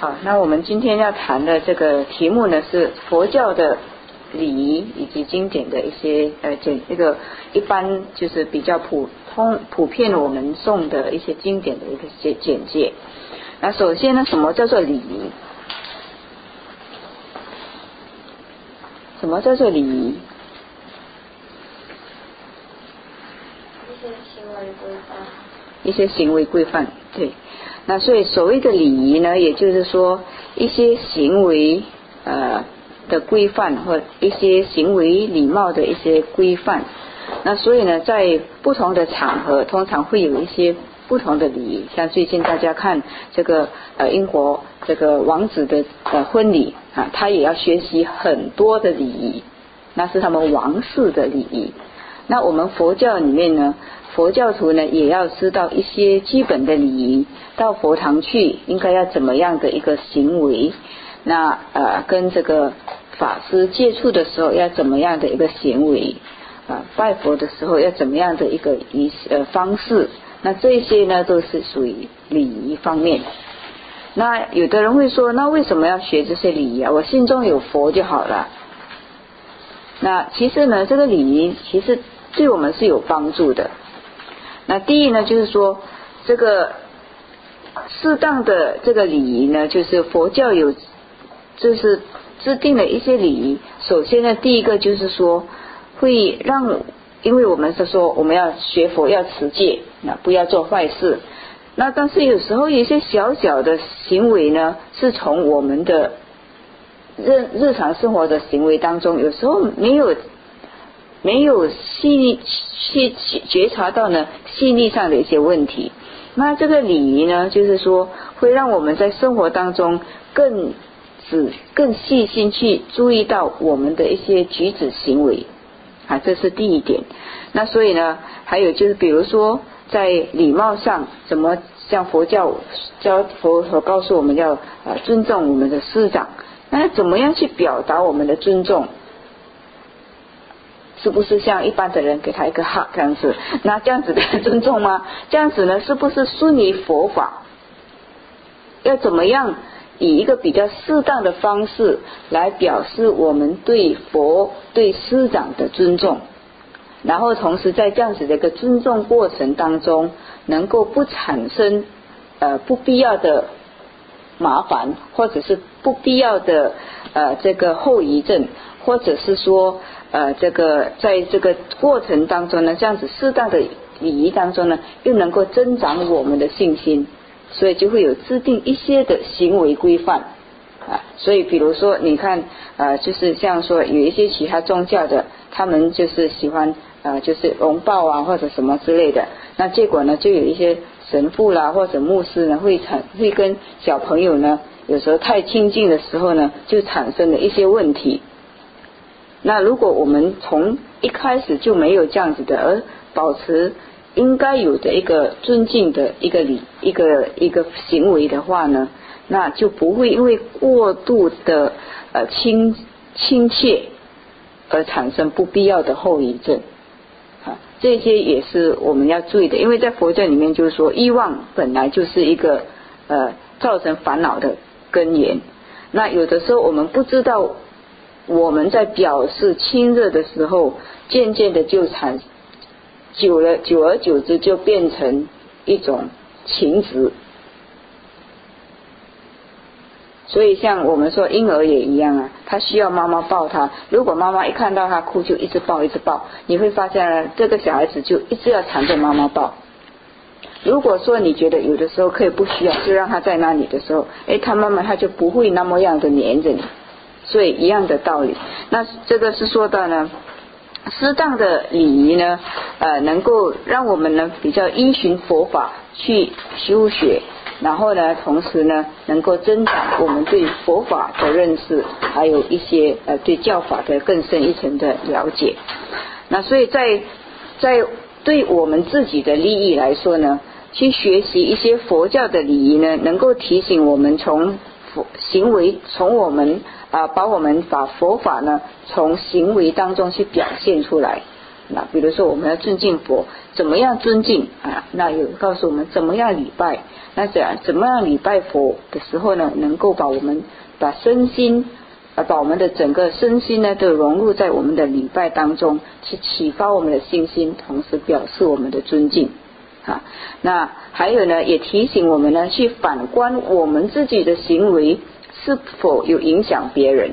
好，那我们今天要谈的这个题目呢，是佛教的礼仪以及经典的一些这个一般就是比较普遍我们诵的一些经典的一个简介。那首先呢，什么叫做礼仪？什么叫做礼仪？一些行为规范，对。那所以所谓的礼仪呢，也就是说一些行为的规范，或一些行为礼貌的一些规范。那所以呢，在不同的场合，通常会有一些不同的礼仪。像最近大家看这个英国这个王子的婚礼啊，他也要学习很多的礼仪，那是他们王室的礼仪。那我们佛教里面呢，佛教徒呢也要知道一些基本的礼仪，到佛堂去应该要怎么样的一个行为，那跟这个法师接触的时候要怎么样的一个行为，拜佛的时候要怎么样的一个方式，那这些呢都是属于礼仪方面。那有的人会说，那为什么要学这些礼仪啊？我心中有佛就好了。那其实呢，这个礼仪其实对我们是有帮助的。那第一呢，就是说这个适当的这个礼仪呢，就是佛教有就是制定了一些礼仪。首先呢，第一个就是说会让，因为我们是说我们要学佛要持戒，那不要做坏事。那但是有时候有一些小小的行为呢，是从我们的日常生活的行为当中，有时候没有细腻去觉察到呢细腻上的一些问题。那这个礼仪呢，就是说会让我们在生活当中更细心去注意到我们的一些举止行为啊，这是第一点。那所以呢，还有就是比如说在礼貌上，怎么像佛教佛所告诉我们要尊重我们的师长，那怎么样去表达我们的尊重？是不是像一般的人给他一个哈这样子？那这样子的尊重吗？这样子呢，是不是顺于佛法？要怎么样以一个比较适当的方式来表示我们对佛对师长的尊重，然后同时在这样子的一个尊重过程当中，能够不产生不必要的麻烦，或者是不必要的这个后遗症，或者是说这个在这个过程当中呢，这样子适当的礼仪当中呢，又能够增长我们的信心，所以就会有制定一些的行为规范所以比如说你看就是像说有一些其他宗教的，他们就是喜欢就是拥抱啊或者什么之类的，那结果呢就有一些神父啦或者牧师呢会跟小朋友呢有时候太亲近的时候呢，就产生了一些问题。那如果我们从一开始就没有这样子的，而保持应该有的一个尊敬的一个行为的话呢，那就不会因为过度的亲切而产生不必要的后遗症这些也是我们要注意的。因为在佛教里面就是说，欲望本来就是一个造成烦恼的根源。那有的时候我们不知道，我们在表示亲热的时候，渐渐的就久而久之就变成一种情执。所以像我们说婴儿也一样他需要妈妈抱他，如果妈妈一看到他哭就一直抱，你会发现这个小孩子就一直要缠着妈妈抱。如果说你觉得有的时候可以不需要，就让他在那里的时候，他慢慢他就不会那么样的黏着你。所以一样的道理。那这个是说到呢，适当的礼仪呢能够让我们呢比较依循佛法去修学，然后呢同时呢能够增长我们对佛法的认识，还有一些对教法的更深一层的了解。那所以在对我们自己的利益来说呢，去学习一些佛教的礼仪呢，能够提醒我们从行为，从我们把我们把佛法呢从行为当中去表现出来。那比如说我们要尊敬佛， 怎么样尊敬那有告诉我们怎么样礼拜，那怎么样礼拜佛的时候呢，能够把我们把身心把我们的整个身心呢都融入在我们的礼拜当中，去启发我们的信心，同时表示我们的尊敬那还有呢，也提醒我们呢去反观我们自己的行为是否有影响别人。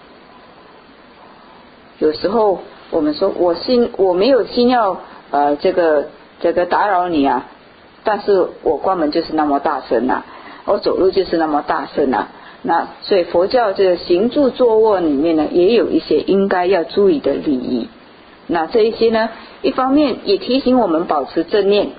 有时候我们说我没有心要这个打扰你但是我关门就是那么大声我走路就是那么大声那所以佛教这个行住坐卧里面呢，也有一些应该要注意的礼仪。那这一些呢，一方面也提醒我们保持正念，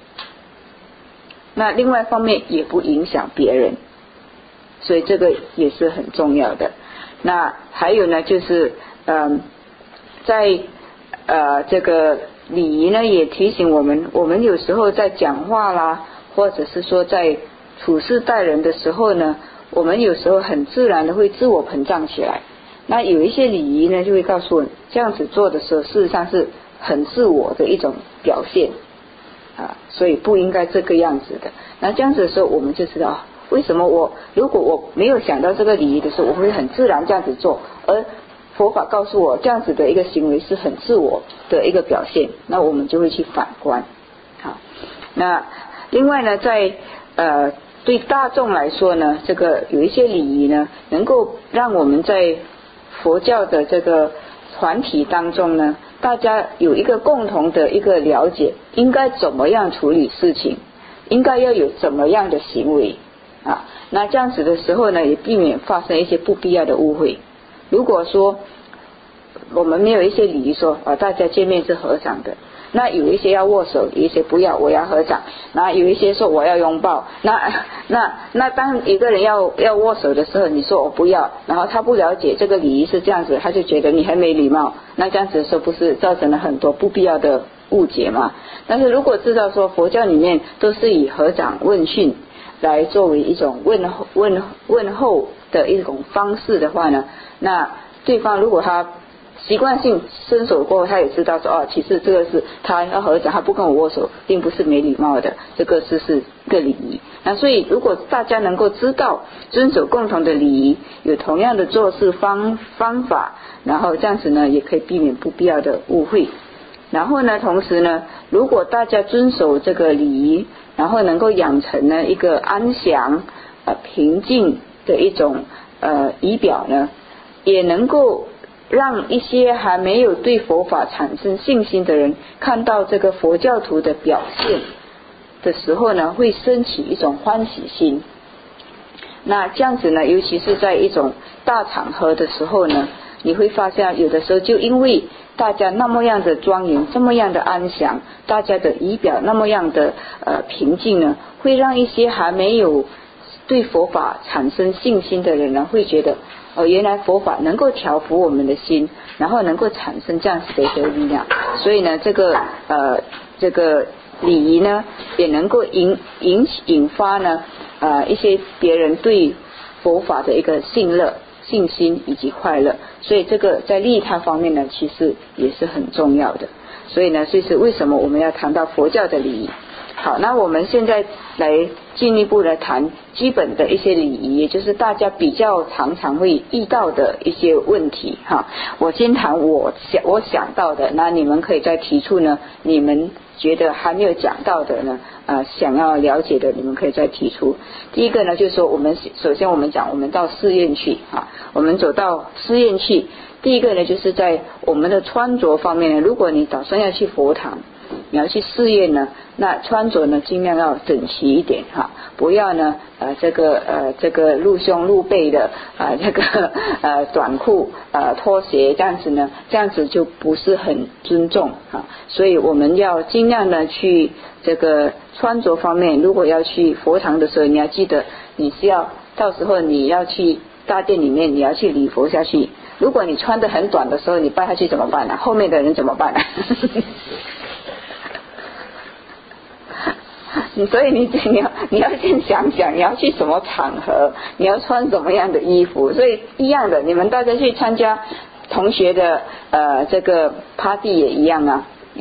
那另外一方面也不影响别人，所以这个也是很重要的。那还有呢，就是在这个礼仪呢，也提醒我们有时候在讲话啦，或者是说在处事待人的时候呢，我们有时候很自然的会自我膨胀起来。那有一些礼仪呢，就会告诉我这样子做的时候，事实上是很自我的一种表现所以不应该这个样子的。那这样子的时候，我们就知道为什么如果我没有想到这个礼仪的时候，我会很自然这样子做，而佛法告诉我这样子的一个行为是很自我的一个表现，那我们就会去反观那另外呢，在对大众来说呢，这个有一些礼仪呢，能够让我们在佛教的这个团体当中呢，大家有一个共同的一个了解，应该怎么样处理事情，应该要有怎么样的行为那这样子的时候呢，也避免发生一些不必要的误会。如果说我们没有一些礼仪说大家见面是合掌的，那有一些要握手，有一些不要，我要合掌，那有一些说我要拥抱，那当一个人要握手的时候，你说我不要，然后他不了解这个礼仪是这样子，他就觉得你很没礼貌，那这样子的时候不是造成了很多不必要的误解吗？但是如果知道说佛教里面都是以合掌问讯来作为一种问候的一种方式的话呢，那对方如果他习惯性伸手过后，他也知道说其实这个是他要合掌，他不跟我握手并不是没礼貌的，这个是个礼仪。那所以如果大家能够知道遵守共同的礼仪，有同样的做事方法，然后这样子呢也可以避免不必要的误会。然后呢同时呢，如果大家遵守这个礼仪，然后能够养成呢一个安详平静的一种仪表呢，也能够让一些还没有对佛法产生信心的人看到这个佛教徒的表现的时候呢，会升起一种欢喜心。那这样子呢，尤其是在一种大场合的时候呢，你会发现有的时候就因为大家那么样的庄严，这么样的安详，大家的仪表那么样的平静呢，会让一些还没有对佛法产生信心的人呢，会觉得原来佛法能够调伏我们的心，然后能够产生这样子的一个力量。所以呢这个礼仪呢，也能够引发呢一些别人对佛法的一个信心以及快乐。所以这个在利他方面呢，其实也是很重要的。所以呢，这是为什么我们要谈到佛教的礼仪。好，那我们现在来进一步来谈基本的一些礼仪，也就是大家比较常常会遇到的一些问题我先谈我想到的，那你们可以再提出呢你们觉得还没有讲到的呢想要了解的，你们可以再提出。第一个呢，就是说首先我们讲我们到寺院去我们走到寺院去，第一个呢就是在我们的穿着方面呢，如果你打算要去佛堂，你要去寺院呢，那穿着呢尽量要整齐一点不要呢这个露胸露背的这个短裤拖鞋，这样子呢，这样子就不是很尊重所以我们要尽量呢去这个穿着方面，如果要去佛堂的时候，你要记得你是要到时候你要去大殿里面，你要去礼佛下去，如果你穿得很短的时候，你拜下去怎么办呢？后面的人怎么办呢？所以你要先想想你要去什么场合，你要穿什么样的衣服。所以一样的，你们大家去参加同学的这个 party 也一样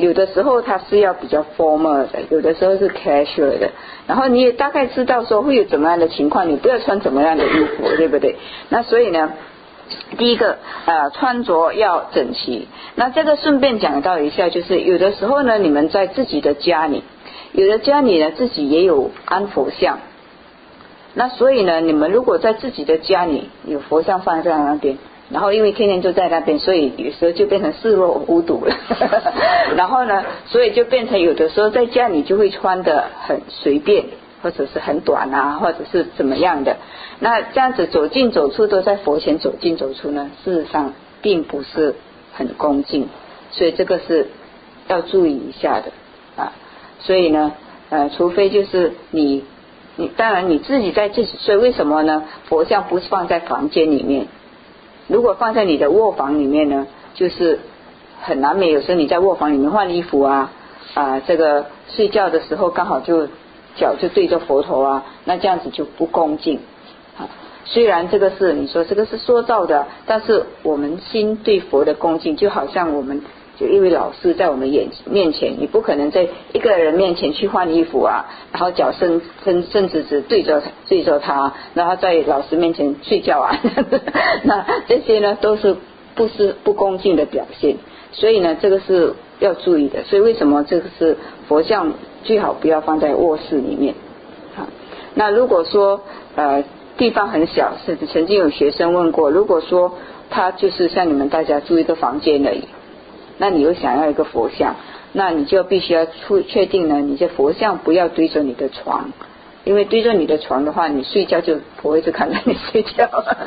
有的时候它是要比较 formal 的，有的时候是 casual 的，然后你也大概知道说会有怎么样的情况，你不要穿怎么样的衣服，对不对？那所以呢，第一个穿着要整齐。那这个顺便讲到一下，就是有的时候呢，你们在自己的家里，有的家里呢自己也有安佛像，那所以呢，你们如果在自己的家里有佛像放在那边，然后因为天天就在那边，所以有时候就变成视若无睹了然后呢，所以就变成有的时候在家里就会穿得很随便，或者是很短啊，或者是怎么样的。那这样子走进走出都在佛前走进走出呢，事实上并不是很恭敬，所以这个是要注意一下的啊。所以呢除非就是你当然你自己在自己，所以为什么呢？佛像不放在房间里面，如果放在你的卧房里面呢，就是很难免有时候你在卧房里面换衣服这个睡觉的时候刚好就脚就对着佛头那这样子就不恭敬虽然这个是你说这个是塑造的，但是我们心对佛的恭敬，就好像我们就一位老师在我们面前，你不可能在一个人面前去换衣服然后脚伸直直对着他，然后在老师面前睡觉那这些呢都是不恭敬的表现，所以呢这个是要注意的。所以为什么这个是佛像最好不要放在卧室里面那如果说地方很小，是曾经有学生问过，如果说他就是像你们大家住一个房间而已，那你又想要一个佛像，那你就必须要确定呢，你这佛像不要对着你的床，因为对着你的床的话，你睡觉就佛一直看着你睡觉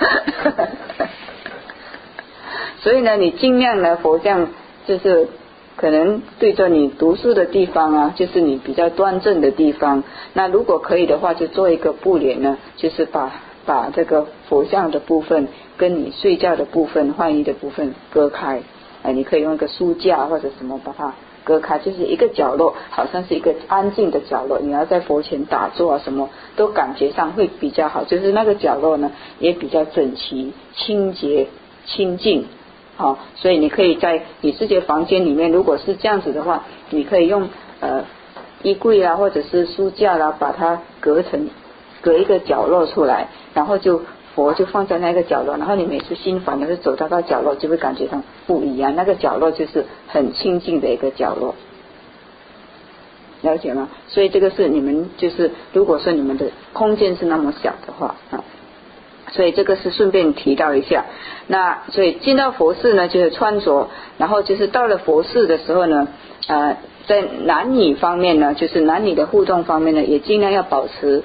所以呢你尽量呢佛像就是可能对着你读书的地方就是你比较端正的地方，那如果可以的话就做一个布帘呢，就是把这个佛像的部分跟你睡觉的部分换衣的部分割开你可以用一个书架或者什么把它割开，就是一个角落好像是一个安静的角落，你要在佛前打坐什么都感觉上会比较好，就是那个角落呢也比较整齐清洁清净所以你可以在你自己的房间里面，如果是这样子的话，你可以用衣柜或者是书架把它隔一个角落出来，然后佛就放在那个角落，然后你每次心烦的是走到角落就会感觉上不一样，那个角落就是很清净的一个角落，了解吗？所以这个是你们就是如果说你们的空间是那么小的话所以这个是顺便提到一下。那所以进到佛寺呢就是穿着，然后就是到了佛寺的时候呢在男女方面呢，就是男女的互动方面呢也尽量要保持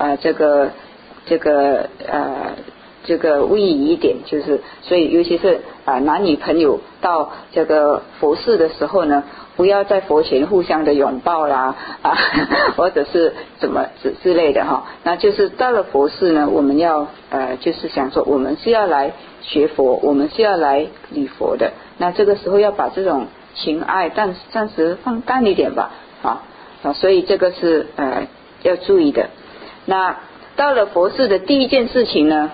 这个威仪一点，就是所以尤其是男女朋友到这个佛寺的时候呢，不要在佛前互相的拥抱啦或者是怎么之类的那就是到了佛寺呢，我们要就是想说我们是要来学佛，我们是要来礼佛的，那这个时候要把这种情爱暂时放淡一点吧所以这个是要注意的。那到了佛寺的第一件事情呢，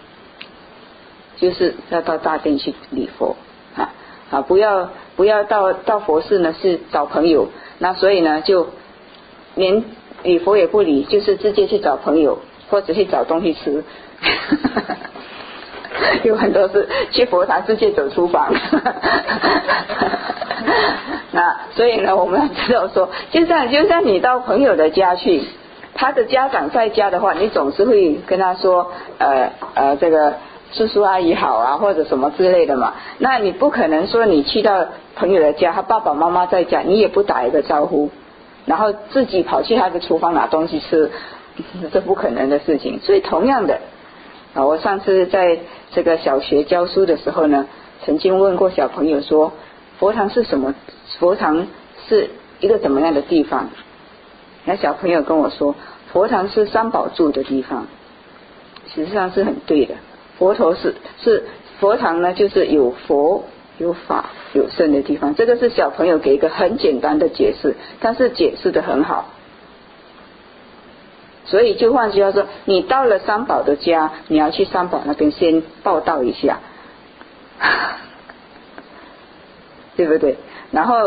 就是要到大殿去礼佛不要到佛寺呢是找朋友，那所以呢就连礼佛也不理，就是直接去找朋友或者去找东西吃有很多是去佛堂直接走厨房那所以呢我们要知道说，就像你到朋友的家去，他的家长在家的话，你总是会跟他说这个叔叔阿姨好或者什么之类的嘛，那你不可能说你去到朋友的家，他爸爸妈妈在家，你也不打一个招呼，然后自己跑去他的厨房拿东西吃，这不可能的事情。所以同样的我上次在这个小学教书的时候呢，曾经问过小朋友说佛堂是什么，佛堂是一个怎么样的地方，那小朋友跟我说佛堂是三宝住的地方，实际上是很对的。佛堂呢就是有佛有法有僧的地方，这个是小朋友给一个很简单的解释，但是解释得很好。所以就换句话说，你到了三宝的家，你要去三宝那边先报道一下对不对？然后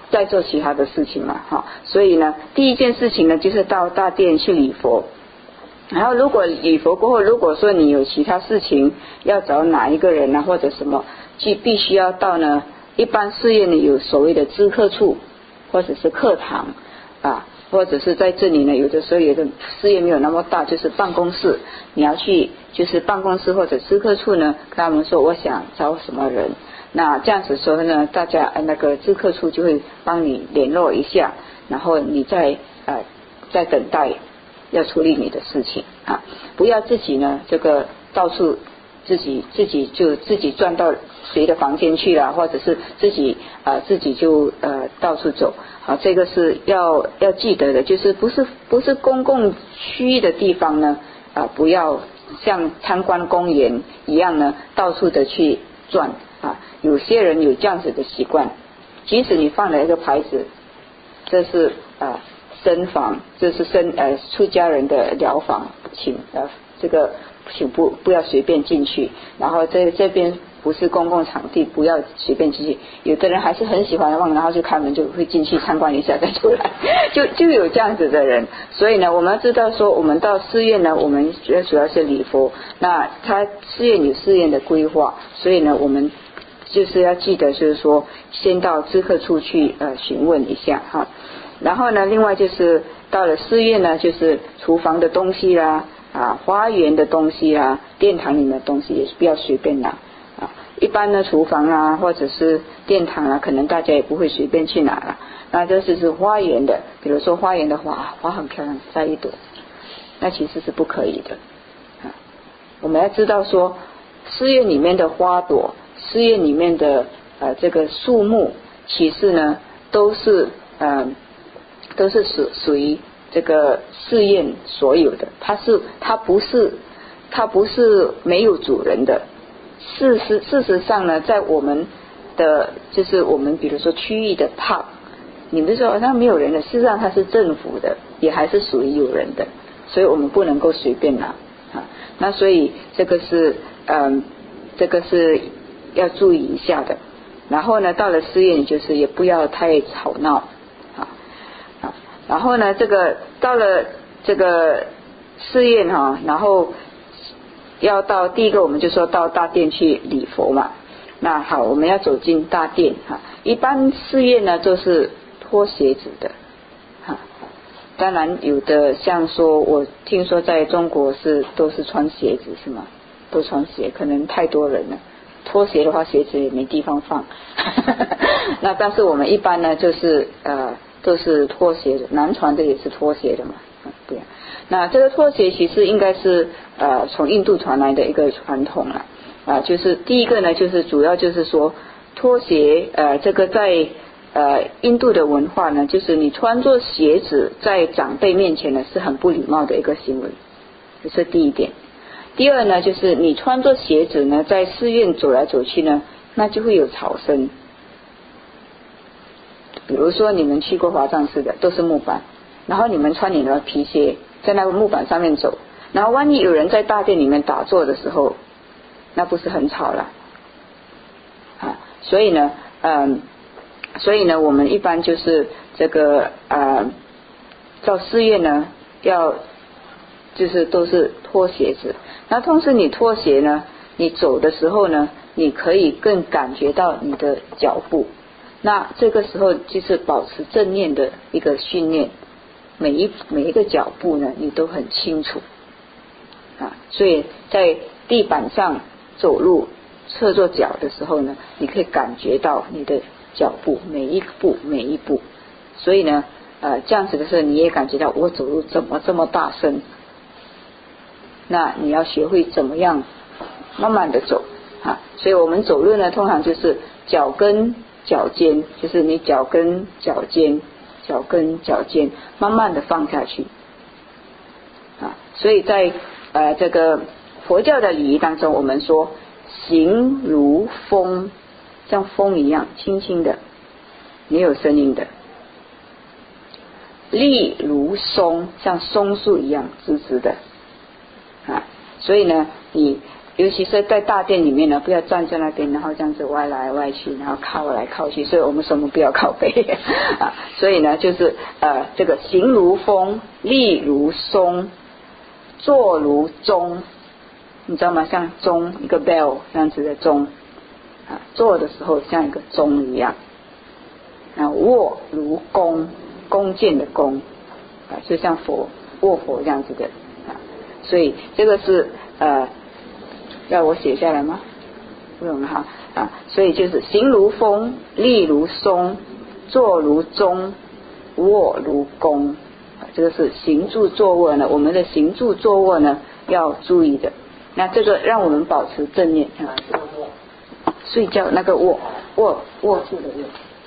再做其他的事情嘛，所以呢，第一件事情呢，就是到大殿去礼佛。然后如果礼佛过后，如果说你有其他事情要找哪一个人啊，或者什么，就必须要到呢，一般寺院呢有所谓的知客处，或者是课堂啊，或者是在这里呢，有的时候有的寺院没有那么大，就是办公室，你要去就是办公室或者知客处呢，跟他们说我想找什么人，那这样子说呢，大家那个知客处就会帮你联络一下，然后你再等待要处理你的事情啊，不要自己呢这个到处自己转到谁的房间去了，或者是自己就到处走啊，这个是要记得的，就是不是公共区域的地方呢不要像参观公园一样呢到处的去转啊，有些人有这样子的习惯，即使你放了一个牌子，这是僧房，这是出家人的疗房，请不要随便进去，然后这边不是公共场地，不要随便进去。有的人还是很喜欢然后就开门就会进去参观一下再出来，就有这样子的人。所以呢，我们要知道说，我们到寺院呢，我们主要是礼佛，那他寺院有寺院的规划，所以呢，我们就是要记得，就是说先到知客处去询问一下哈。然后呢，另外就是到了寺院呢，就是厨房的东西啦花园的东西啦，殿堂里面的东西也是不要随便拿一般呢厨房啊或者是殿堂啊，可能大家也不会随便去拿了。那这是花园的，比如说花园的花很漂亮，摘一朵，那其实是不可以的我们要知道说，寺院里面的花朵，寺院里面的这个树木，其实呢都是属于这个寺院所有的，它不是没有主人的。事实上呢，在我们的就是我们比如说区域的park，你们说那没有人的，事实上它是政府的，也还是属于有人的，所以我们不能够随便拿那所以这个是要注意一下的。然后呢，到了寺院就是也不要太吵闹然后呢，这个到了这个寺院然后要到第一个我们就说到大殿去礼佛嘛。那好，我们要走进大殿一般寺院呢都是脱鞋子的当然有的像说我听说在中国都是穿鞋子是吗？都穿鞋，可能太多人了，脱鞋的话鞋子也没地方放那但是我们一般呢就是都是脱鞋的，南传的也是脱鞋的嘛对那这个脱鞋其实应该是从印度传来的一个传统就是第一个呢，就是主要就是说脱鞋这个在印度的文化呢，就是你穿着鞋子在长辈面前呢是很不礼貌的一个行为，这是第一点。第二呢，就是你穿着鞋子呢在寺院走来走去呢，那就会有吵声。比如说你们去过华藏寺的都是木板，然后你们穿你的皮鞋在那个木板上面走，然后万一有人在大殿里面打坐的时候，那不是很吵了所以呢我们一般就是这个到寺院呢要就是都是脱鞋子。那同时你脱鞋呢，你走的时候呢，你可以更感觉到你的脚步，那这个时候就是保持正念的一个训练，每一个脚步呢你都很清楚所以在地板上走路侧着脚的时候呢，你可以感觉到你的脚步每一步，所以呢这样子的时候你也感觉到我走路怎么这么大声，那你要学会怎么样慢慢的走所以我们走路呢通常就是脚跟脚尖，就是你脚跟脚尖慢慢的放下去所以在这个佛教的礼仪当中，我们说行如风，像风一样轻轻的没有声音的，立如松，像松树一样直直的所以呢你尤其是在大殿里面呢，不要站在那边，然后这样子歪来歪去，然后靠来靠去，所以我们什么不要靠背啊。所以呢，就是这个行如风，立如松，坐如钟，你知道吗？像钟，一个 bell 这样子的钟啊，坐的时候像一个钟一样。啊，卧如弓，弓箭的弓啊，就像佛卧佛这样子的啊。所以这个是要我写下来吗？不用了哈啊。所以就是行如风，立如松，坐如钟，卧如弓。这个是行住坐卧呢，我们的行住坐卧呢要注意的。那这个让我们保持正念啊。睡觉那个卧住的卧。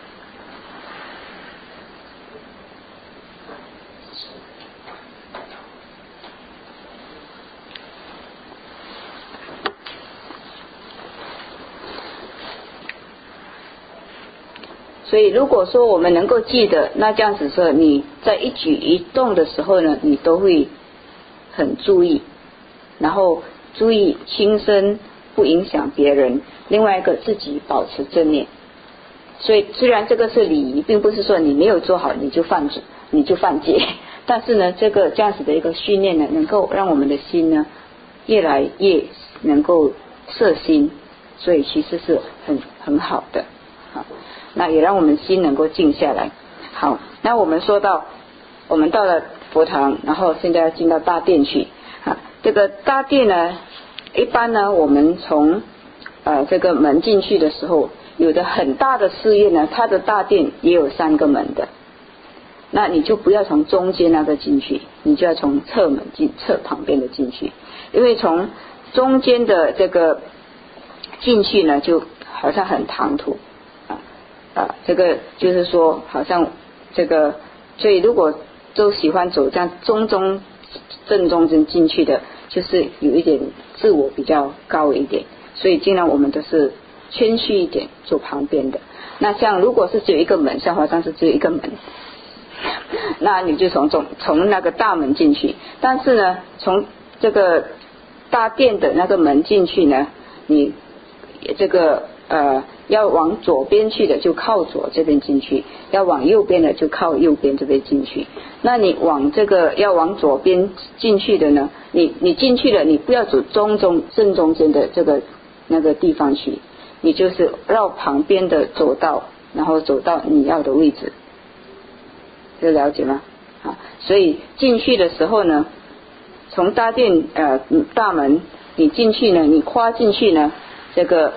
所以如果说我们能够记得，那这样子说你在一举一动的时候呢，你都会很注意，然后注意轻身不影响别人，另外一个自己保持正念。所以虽然这个是礼仪，并不是说你没有做好你就犯戒，但是呢这样子的一个训练呢，能够让我们的心呢越来越能够摄心，所以其实是很好的。好，那也让我们心能够静下来。好，那我们说到我们到了佛堂，然后现在要进到大殿去啊。这个大殿呢，一般呢我们从这个门进去的时候，有的很大的寺院呢，它的大殿也有3个门的，那你就不要从中间那个进去，你就要从侧门侧旁边的进去，因为从中间的这个进去呢，就好像很唐突这个就是说好像这个，所以如果都喜欢走这样正中间进去的，就是有一点自我比较高一点，所以尽量我们都是谦虚一点，走旁边的。那像如果是只有一个门，像华山是只有一个门，那你就从那个大门进去，但是呢从这个大殿的那个门进去呢，你这个要往左边去的就靠左这边进去，要往右边的就靠右边这边进去。那你要往左边进去的呢，你进去了，你不要走正中间的那个地方去，你就是绕旁边的走道，然后走到你要的位置，这了解吗？啊，所以进去的时候呢，从大殿大门你进去呢，你跨进去呢，这个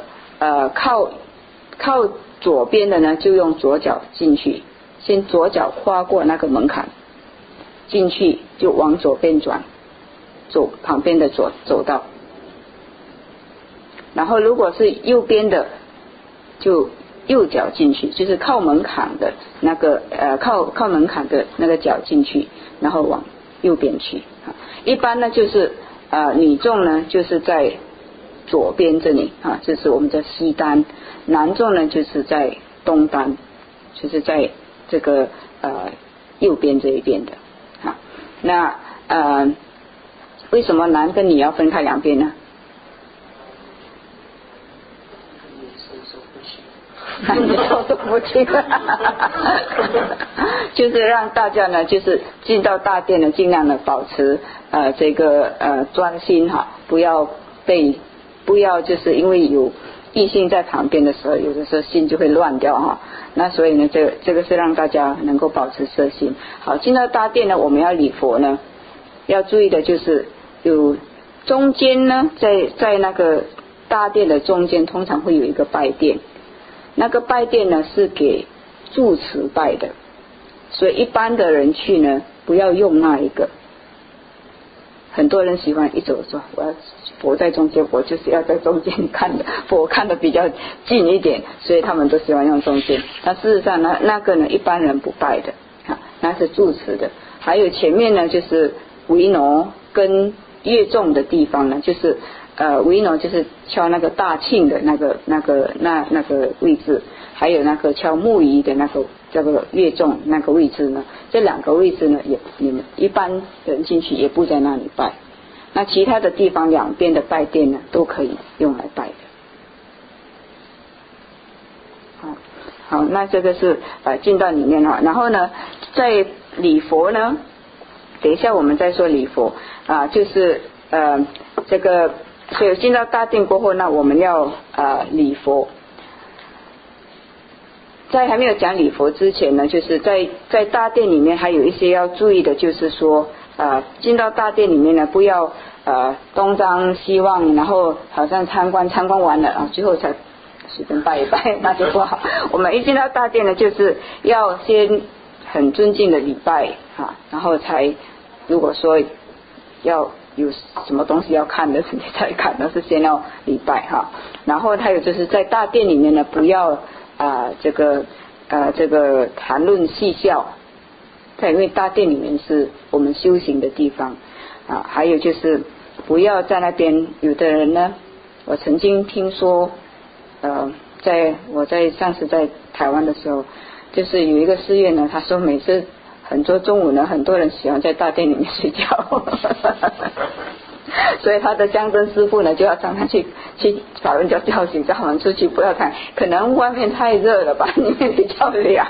靠左边的呢，就用左脚进去，先左脚跨过那个门槛进去，就往左边转，走旁边的走道。然后如果是右边的，就右脚进去，就是靠门槛的那个靠门槛的那个脚进去，然后往右边去。一般呢就是女众呢就是在左边这里这是我们的西单，男众呢就是在东单，就是在这个右边这一边的。那为什么男跟女要分开2边呢？你说都不清就是让大家呢就是进到大殿呢尽量的保持这个专心不要就是因为有异性在旁边的时候，有的时候心就会乱掉那所以呢这个是让大家能够保持摄心。好，进到大殿呢，我们要礼佛呢，要注意的就是有中间呢在那个大殿的中间通常会有一个拜殿，那个拜殿呢是给住持拜的，所以一般的人去呢不要用那一个。很多人喜欢一走说我要佛在中间，我就是要在中间看的，佛看的比较近一点，所以他们都喜欢用中间。但事实上呢，那个呢一般人不拜的那是住持的。还有前面呢就是维挪跟乐众的地方呢，就是维挪就是敲那个大磬的那个位置，还有那个敲木鱼的那个叫做乐众那个位置呢，这2个位置呢你们一般人进去也不在那里拜那其他的地方两边的拜殿呢都可以用来拜的。好，那这个是进到里面然后呢在礼佛呢，等一下我们再说礼佛就是这个，所以进到大殿过后，那我们要礼佛。在还没有讲礼佛之前呢，就是在大殿里面还有一些要注意的，就是说进到大殿里面呢，不要东张西望，然后好像参观完了最后才随便拜一拜，那就不好。我们一进到大殿呢，就是要先很尊敬的礼拜然后才如果说要有什么东西要看的你才看，那是先要礼拜然后还有就是在大殿里面呢，不要这个谈论戏笑，因为大殿里面是我们修行的地方还有就是不要在那边，有的人呢，我曾经听说我在上次在台湾的时候，就是有一个寺院呢，他说每次很多中午呢，很多人喜欢在大殿里面睡觉所以他的香灯师傅呢就要常常去把人家叫醒，叫他们出去不要看，可能外面太热了吧，里面比较凉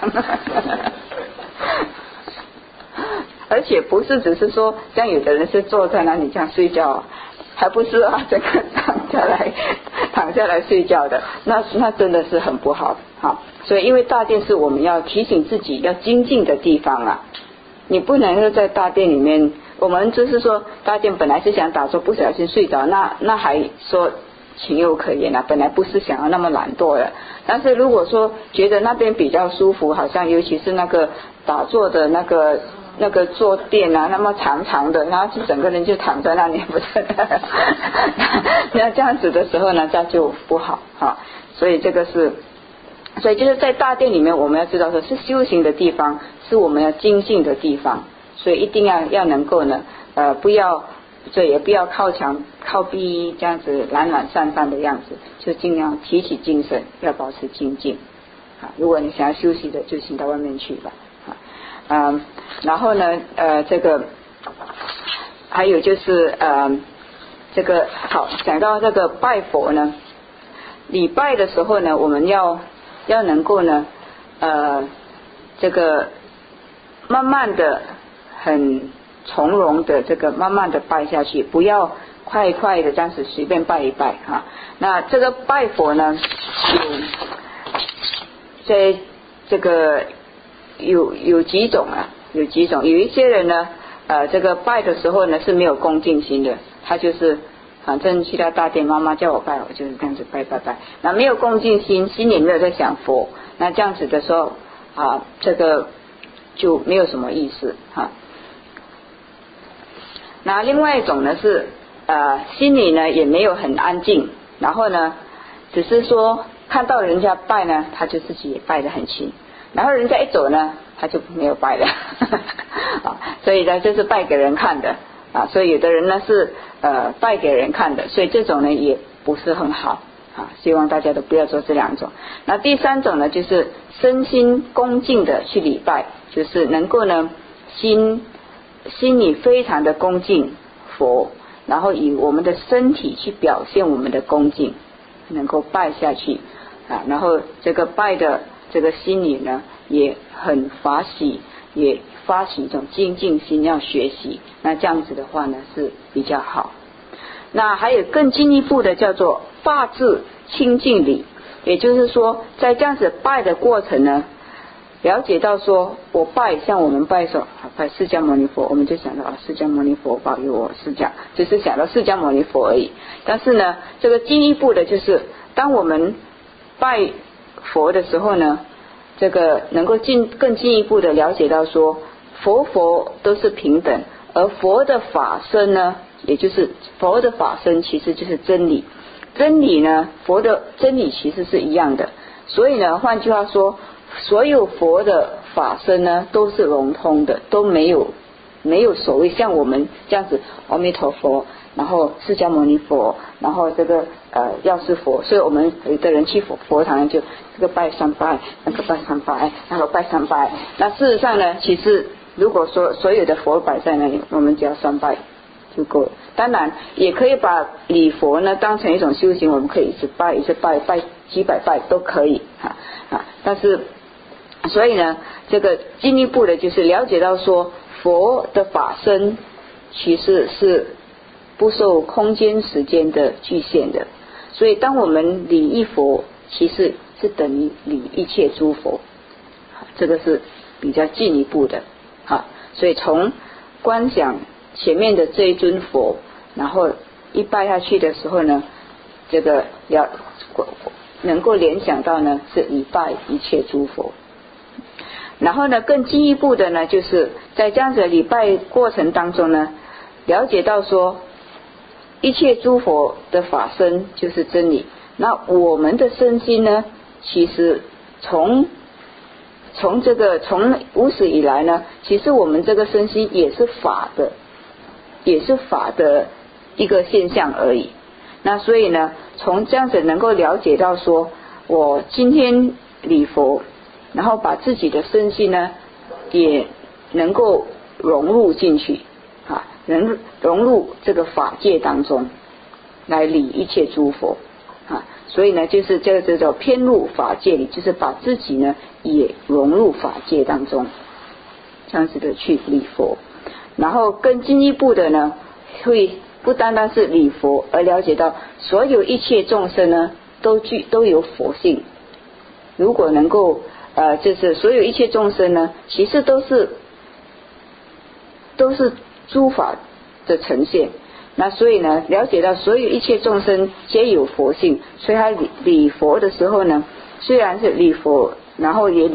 而且不是只是说像有的人是坐在那里这样睡觉，还不是整个躺下来睡觉的，那真的是很不好所以因为大殿是我们要提醒自己要精进的地方你不能够在大殿里面，我们就是说大殿本来是想打坐，不小心睡着，那还说情有可原本来不是想要那么懒惰的。但是如果说觉得那边比较舒服，好像尤其是那个打坐的那个坐垫那么长长的，然后就整个人就躺在那里不是那这样子的时候呢，这就不好所以这个是，所以就是在大殿里面，我们要知道说是修行的地方，是我们要精进的地方，所以一定要能够呢不要，所以也不要靠墙靠壁这样子懒散的样子，就尽量提起精神，要保持精进如果你想要休息的，就请到外面去吧然后呢这个还有就是这个好，讲到这个拜佛呢，礼拜的时候呢，我们要能够呢这个慢慢的很从容的这个慢慢的拜下去，不要快的这样子随便拜一拜那这个拜佛呢在这个有几种有一些人呢这个拜的时候呢是没有恭敬心的，他就是反正去到大殿，妈妈叫我拜，我就是这样子拜，那没有恭敬心，心里没有在想佛，那这样子的时候这个就没有什么意思那另外一种呢是心里呢也没有很安静，然后呢只是说看到人家拜呢，他就自己也拜得很勤，然后人家一走呢，他就没有拜了所以呢这是拜给人看的所以有的人呢是拜给人看的，所以这种呢也不是很好希望大家都不要做这两种。那第三种呢就是身心恭敬的去礼拜，就是能够呢心里非常的恭敬佛，然后以我们的身体去表现我们的恭敬，能够拜下去然后这个拜的这个心里呢也很法喜，也发起一种精进心要学习，那这样子的话呢是比较好。那还有更进一步的叫做法治清净理，也就是说在这样子拜的过程呢，了解到说我拜，像我们拜说拜释迦牟尼佛，我们就想到释迦牟尼佛保佑我释迦，就是想到释迦牟尼佛而已。但是呢这个进一步的就是当我们拜佛的时候呢，这个能够更进一步的了解到说佛都是平等，而佛的法身呢，也就是佛的法身其实就是真理，真理呢佛的真理其实是一样的，所以呢换句话说，所有佛的法身呢都是融通的，都没有所谓像我们这样子阿弥陀佛，然后释迦牟尼佛，然后这个药师佛，所以我们有的人去佛堂就这个拜三拜，那个拜三拜，那个拜三拜，那事实上呢，其实如果说所有的佛摆在那里，我们只要三拜就够了。当然也可以把礼佛呢当成一种修行，我们可以一直拜几百拜都可以但是所以呢，这个进一步的就是了解到说，佛的法身其实是不受空间时间的局限的，所以当我们礼一佛，其实是等于礼一切诸佛，这个是比较进一步的所以从观想前面的这一尊佛，然后一拜下去的时候呢，这个能够联想到呢是礼拜一切诸佛。然后呢更进一步的呢，就是在这样子的礼拜过程当中呢，了解到说一切诸佛的法身就是真理，那我们的身心呢，其实从无始以来呢，其实我们这个身心也是法的一个现象而已。那所以呢，从这样子能够了解到说，我今天礼佛，然后把自己的身心呢也能够融入进去融入这个法界当中来礼一切诸佛所以呢就是这个叫偏入法界里，就是把自己呢也融入法界当中，这样子的去礼佛。然后更进一步的呢，会不单单是礼佛，而了解到所有一切众生呢都有佛性。如果能够就是所有一切众生呢，其实都是诸法的呈现。那所以呢，了解到所有一切众生皆有佛性，所以他礼佛的时候呢，虽然是礼佛，然后也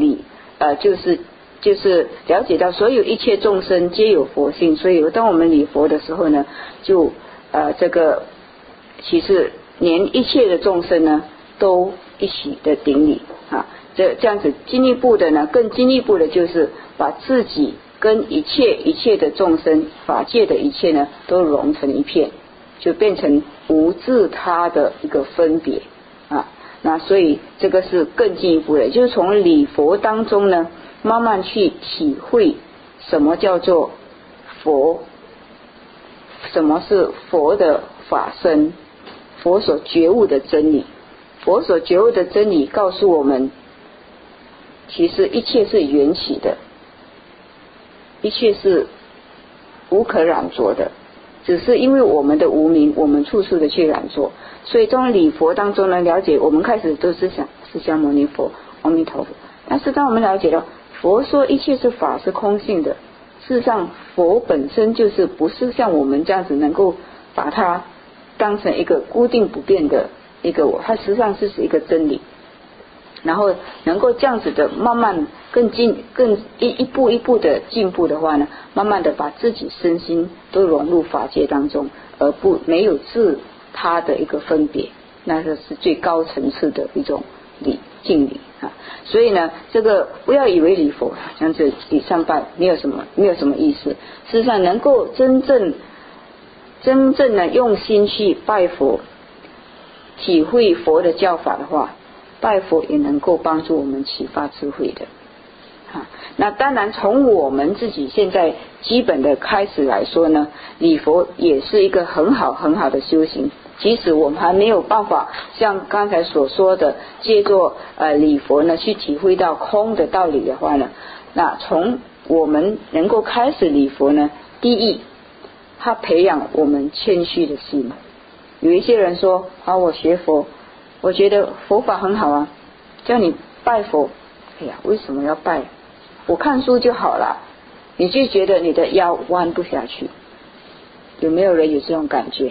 就是了解到所有一切众生皆有佛性，所以当我们礼佛的时候呢，就这个其实连一切的众生呢都一起的顶礼这样子进一步的呢，更进一步的就是把自己跟一切的众生法界的一切呢都融成一片，就变成无自他的一个分别那所以这个是更进一步的，就是从礼佛当中呢慢慢去体会什么叫做佛，什么是佛的法身，佛所觉悟的真理。佛所觉悟的真理告诉我们，其实一切是缘起的，一切是无可染着的，只是因为我们的无明，我们处处的去染着。所以从礼佛当中呢，了解我们开始都是想释迦牟尼佛、阿弥陀佛，但是当我们了解到佛说一切是法是空性的，事实上佛本身就是不是像我们这样子能够把它当成一个固定不变的一个我，它实际上是一个真理。然后能够这样子的慢慢更一步一步的进步的话呢，慢慢的把自己身心都融入法界当中，而没有自他的一个分别，那个是最高层次的一种敬礼所以呢，这个不要以为礼佛这样子礼上拜没有什么意思，事实上能够真正的用心去拜佛，体会佛的教法的话，拜佛也能够帮助我们启发智慧的那当然从我们自己现在基本的开始来说呢，礼佛也是一个很好的修行。即使我们还没有办法像刚才所说的借助礼佛呢去体会到空的道理的话呢，那从我们能够开始礼佛呢，第一它培养我们谦虚的心。有一些人说我学佛，我觉得佛法很好叫你拜佛，哎呀为什么要拜，我看书就好了，你就觉得你的腰弯不下去。有没有人有这种感觉？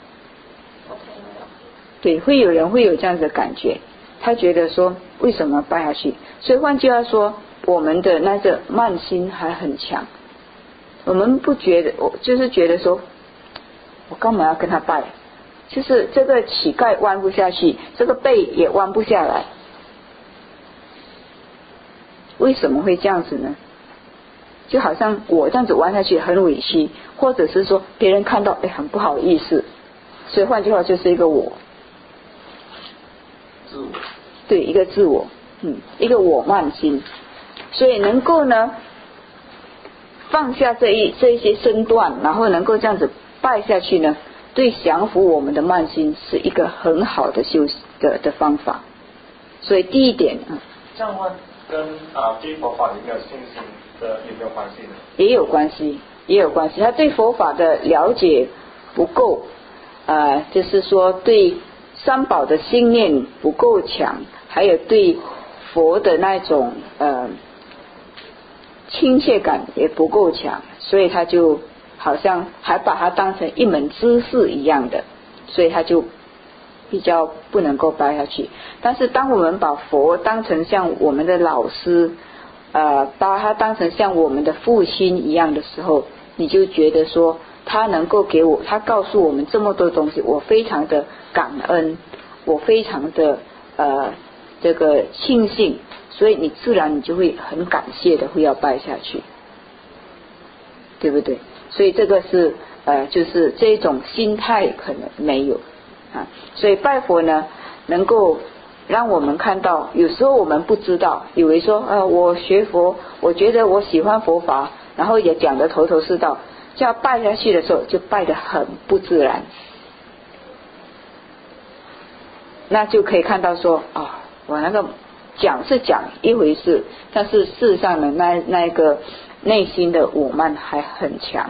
对，会有人会有这样子的感觉，他觉得说为什么拜下去。所以换句话说，我们的那个慢心还很强，我们不觉得，就是觉得说我干嘛要跟他拜，就是这个膝盖弯不下去，这个背也弯不下来，为什么会这样子呢？就好像我这样子弯下去很委屈，或者是说别人看到很不好意思，所以换句话就是一个我，对，一个自我，一个我慢心。所以能够呢放下这一些身段，然后能够这样子拜下去呢，对降服我们的慢心是一个很好的修的方法。所以第一点这样的话跟对佛法有没有信心的有没有关系呢？ 也有关系，也有关系。他对佛法的了解不够，就是说对三宝的信念不够强，还有对佛的那种亲切感也不够强，所以他就好像还把它当成一门知识一样的，所以他就比较不能够拜下去。但是当我们把佛当成像我们的老师，把他当成像我们的父亲一样的时候，你就觉得说他能够给我，他告诉我们这么多东西，我非常的感恩，我非常的这个庆幸，所以你自然你就会很感谢的会要拜下去，对不对？所以这个是就是这种心态可能没有所以拜佛呢能够让我们看到，有时候我们不知道，以为说我学佛，我觉得我喜欢佛法，然后也讲得头头是道，就要拜下去的时候就拜得很不自然，那就可以看到说我那个讲是讲一回事，但是事实上呢那一个内心的我慢还很强，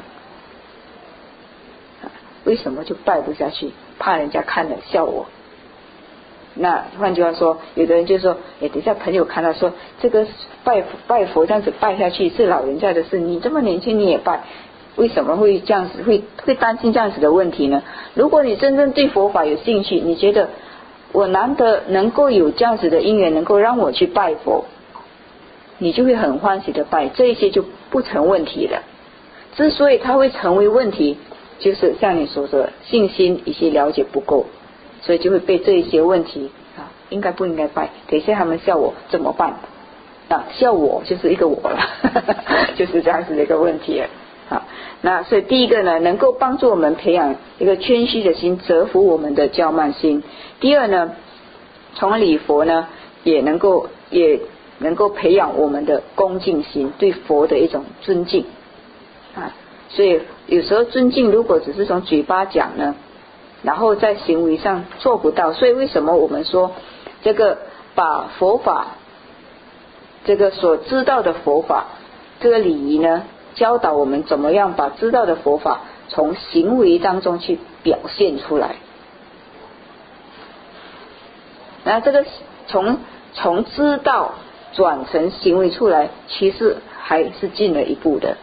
为什么就拜不下去？怕人家看了笑我。那换句话说，有的人就说等一下朋友看到说这个拜佛这样子拜下去是老人家的事，你这么年轻你也拜，为什么会这样子会担心这样子的问题呢？如果你真正对佛法有兴趣，你觉得我难得能够有这样子的因缘能够让我去拜佛，你就会很欢喜的拜，这一些就不成问题了。之所以它会成为问题，就是像你所说的信心一些了解不够，所以就会被这一些问题应该不应该拜，等一下他们笑我怎么办笑我就是一个我了就是这样子的一个问题那所以第一个呢，能够帮助我们培养一个谦虚的心，折服我们的骄慢心。第二呢，从礼佛呢也能够培养我们的恭敬心，对佛的一种尊敬所以有时候尊敬如果只是从嘴巴讲呢，然后在行为上做不到，所以为什么我们说这个把佛法这个所知道的佛法这个礼仪呢，教导我们怎么样把知道的佛法从行为当中去表现出来。那这个从知道转成行为出来，其实还是进了一步的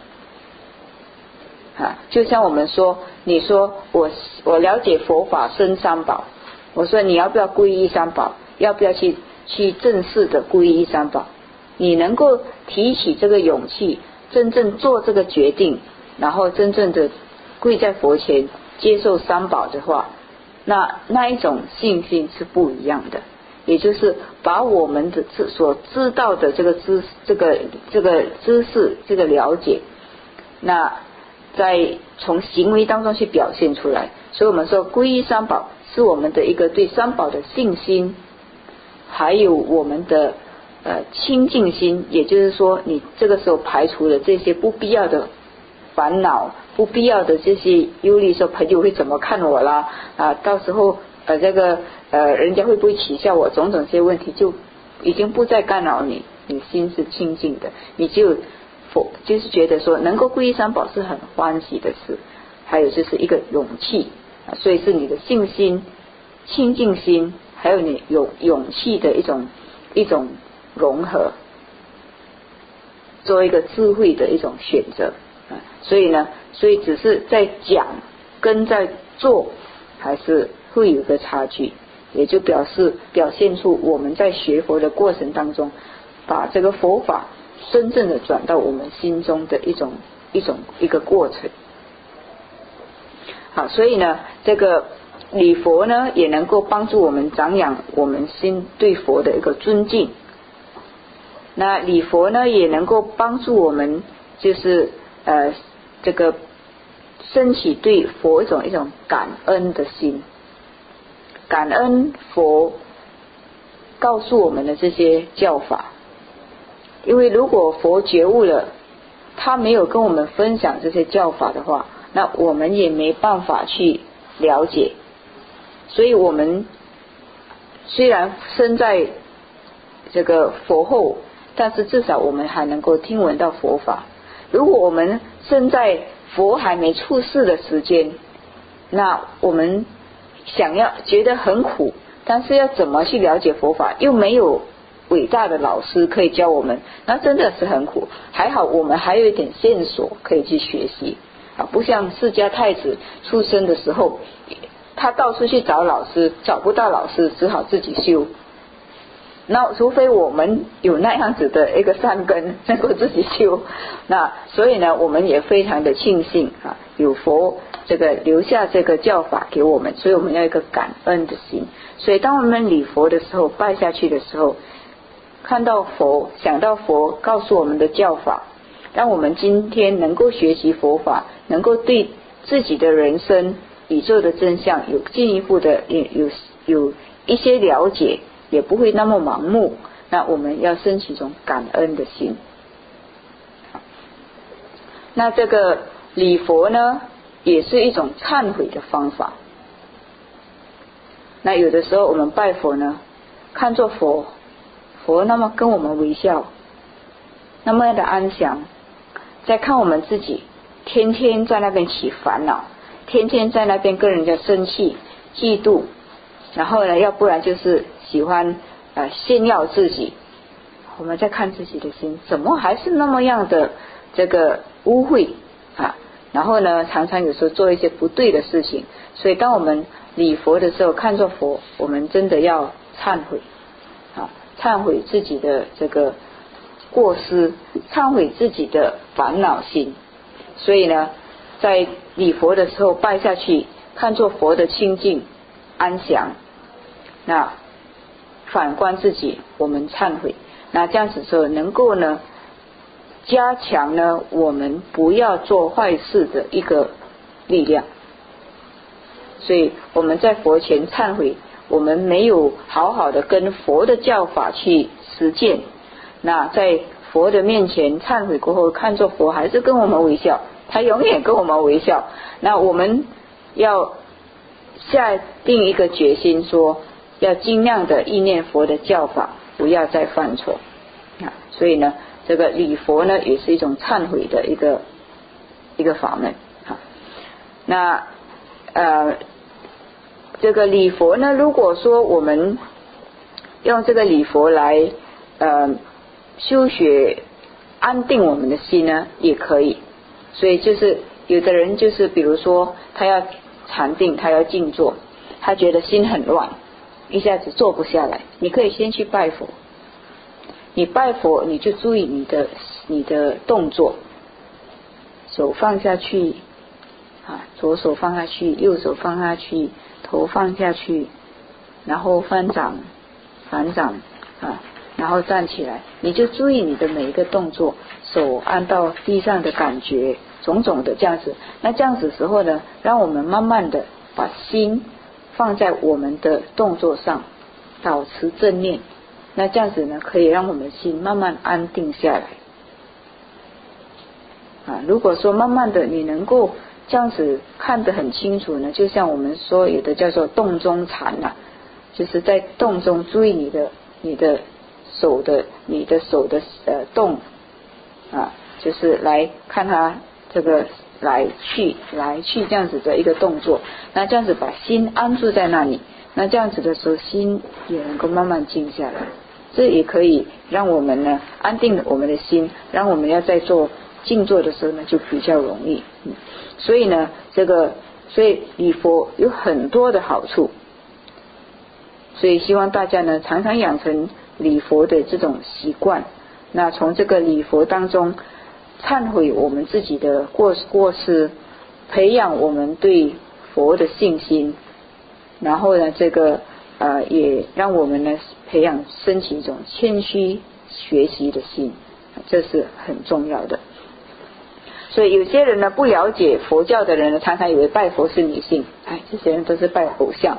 就像我们说，你说我了解佛法生三宝，我说你要不要皈依三宝，要不要去正式的皈依三宝，你能够提起这个勇气，真正做这个决定，然后真正的跪在佛前接受三宝的话，那一种信心是不一样的。也就是把我们的所知道的这个知识这个了解，那在从行为当中去表现出来。所以我们说皈依三宝是我们的一个对三宝的信心，还有我们的清净心，也就是说你这个时候排除了这些不必要的烦恼，不必要的这些忧虑，说朋友会怎么看我啦到时候这个人家会不会取笑我，种种这些问题就已经不再干扰你，你心是清净的，你就是觉得说能够皈依三宝是很欢喜的事，还有就是一个勇气所以是你的信心、清净心，还有你有勇气的一种融合，做一个智慧的一种选择所以只是在讲跟在做还是会有个差距，也就表现出我们在学佛的过程当中，把这个佛法真正的转到我们心中的一个过程。好，所以呢，这个礼佛呢，也能够帮助我们长养我们心对佛的一个尊敬。那礼佛呢，也能够帮助我们，就是这个升起对佛一种感恩的心，感恩佛告诉我们的这些教法。因为如果佛觉悟了，他没有跟我们分享这些教法的话， 那我们也没办法去了解。所以我们虽然身在这个佛后，但是至少我们还能够听闻到佛法。如果我们身在佛还没出世的时间，那我们想要觉得很苦，但是要怎么去了解佛法，又没有伟大的老师可以教我们，那真的是很苦。还好我们还有一点线索可以去学习啊，不像释迦太子出生的时候，他到处去找老师，找不到老师，只好自己修。那除非我们有那样子的一个善根能够自己修，那所以呢我们也非常的庆幸啊，有佛这个留下这个教法给我们，所以我们要有一个感恩的心。所以当我们礼佛的时候，拜下去的时候，看到佛，想到佛告诉我们的教法，让我们今天能够学习佛法，能够对自己的人生宇宙的真相有进一步的有一些了解，也不会那么盲目。那我们要升起一种感恩的心。那这个礼佛呢，也是一种忏悔的方法。那有的时候我们拜佛呢，看作佛那么跟我们微笑，那么的安详，再看我们自己天天在那边起烦恼，天天在那边跟人家生气嫉妒，然后呢要不然就是喜欢炫耀自己。我们再看自己的心，怎么还是那么样的这个污秽啊？然后呢常常有时候做一些不对的事情。所以当我们礼佛的时候，看作佛，我们真的要忏悔啊，忏悔自己的这个过失，忏悔自己的烦恼心。所以呢在礼佛的时候拜下去，看作佛的清净安详，那反观自己，我们忏悔，那这样子时候能够呢加强呢我们不要做坏事的一个力量。所以我们在佛前忏悔，我们没有好好的跟佛的教法去实践，那在佛的面前忏悔过后，看作佛还是跟我们微笑，他永远跟我们微笑。那我们要下定一个决心，说要尽量的意念佛的教法，不要再犯错啊。所以呢这个礼佛呢也是一种忏悔的一个法门啊。那这个礼佛呢，如果说我们用这个礼佛来修学安定我们的心呢，也可以。所以就是有的人就是比如说他要禅定，他要静坐，他觉得心很乱，一下子坐不下来，你可以先去拜佛。你拜佛，你就注意你的动作，手放下去啊，左手放下去，右手放下去，头放下去，然后翻掌啊，然后站起来，你就注意你的每一个动作，手按到地上的感觉，种种的这样子。那这样子时候呢，让我们慢慢的把心放在我们的动作上，保持正念。那这样子呢，可以让我们心慢慢安定下来啊。如果说慢慢的你能够这样子看得很清楚呢，就像我们说有的叫做动中禅啊，就是在动中注意你的手的动啊，就是来看它这个来去这样子的一个动作。那这样子把心安住在那里，那这样子的时候心也能够慢慢静下来。这也可以让我们呢安定我们的心，让我们要在做静坐的时候呢就比较容易。所以呢所以礼佛有很多的好处，所以希望大家呢常常养成礼佛的这种习惯。那从这个礼佛当中忏悔我们自己的过失，培养我们对佛的信心，然后呢也让我们呢培养升起一种谦虚学习的心，这是很重要的。所以有些人呢不了解佛教的人呢，常常以为拜佛是迷信，这些人都是拜偶像。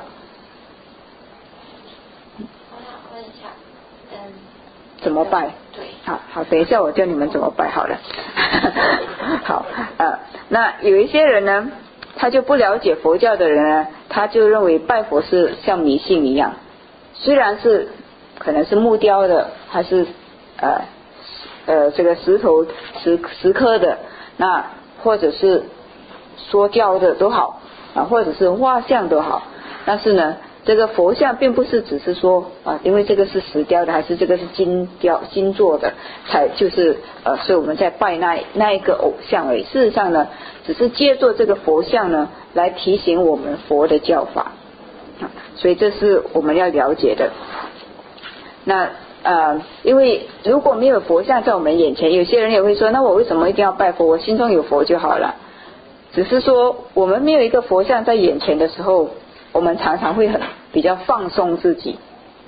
我想问一下， 怎么拜？ 对， 好，等一下我教你们怎么拜好了。 好那有一些人呢，他就不了解佛教的人呢，他就认为拜佛是像迷信一样，虽然是可能是木雕的，还是这个石刻的，那或者是塑胶的都好或者是画像都好，但是呢这个佛像并不是只是说因为这个是石雕的，还是这个是金做的，才就是所以我们在拜那一个偶像而已。事实上呢，只是借助这个佛像呢，来提醒我们佛的教法所以这是我们要了解的。那因为如果没有佛像在我们眼前，有些人也会说，那我为什么一定要拜佛？我心中有佛就好了。只是说我们没有一个佛像在眼前的时候，我们常常会比较放松自己，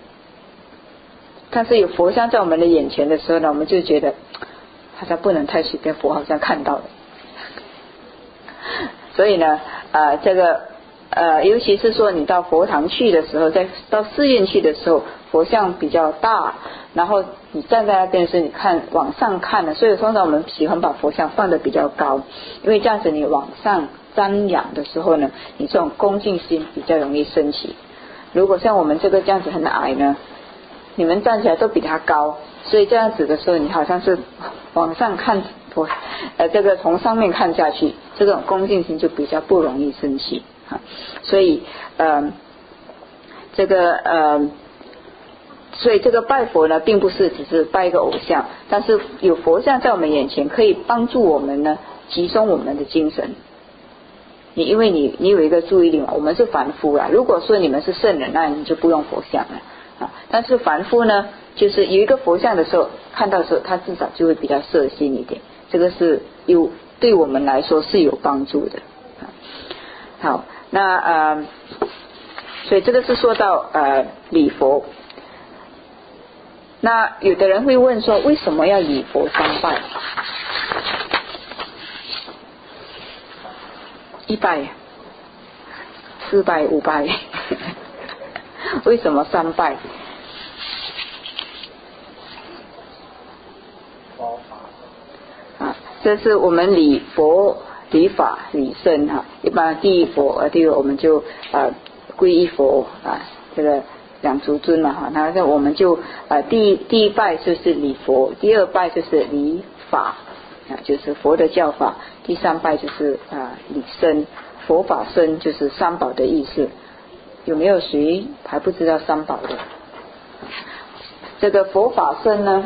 但是有佛像在我们的眼前的时候呢，我们就觉得好像不能太随便，佛好像看到了。所以呢这个尤其是说你到佛堂去的时候，到寺院去的时候，佛像比较大，然后你站在那边是你看往上看的，所以通常我们喜欢把佛像放得比较高，因为这样子你往上瞻仰的时候呢，你这种恭敬心比较容易升起。如果像我们这个这样子很矮呢，你们站起来都比他高，所以这样子的时候，你好像是往上看这个从上面看下去，这种恭敬心就比较不容易升起所以所以这个拜佛呢，并不是只是拜一个偶像，但是有佛像在我们眼前，可以帮助我们呢集中我们的精神。因为你有一个注意力嘛，我们是凡夫啦。如果说你们是圣人，那你就不用佛像了但是凡夫呢，就是有一个佛像的时候，看到的时候，他至少就会比较摄心一点，这个是对我们来说是有帮助的好，那所以这个是说到礼佛。那有的人会问说，为什么要礼佛三拜？1拜、4拜、5拜为什么3拜？这是我们礼佛、礼法、礼僧一般第一佛第二我们就皈依佛这个两足尊嘛那我们就第一拜就是礼佛，第二拜就是礼法就是佛的教法，第3拜就是礼僧，佛法僧就是三宝的意思。有没有谁还不知道三宝的？这个佛法僧呢，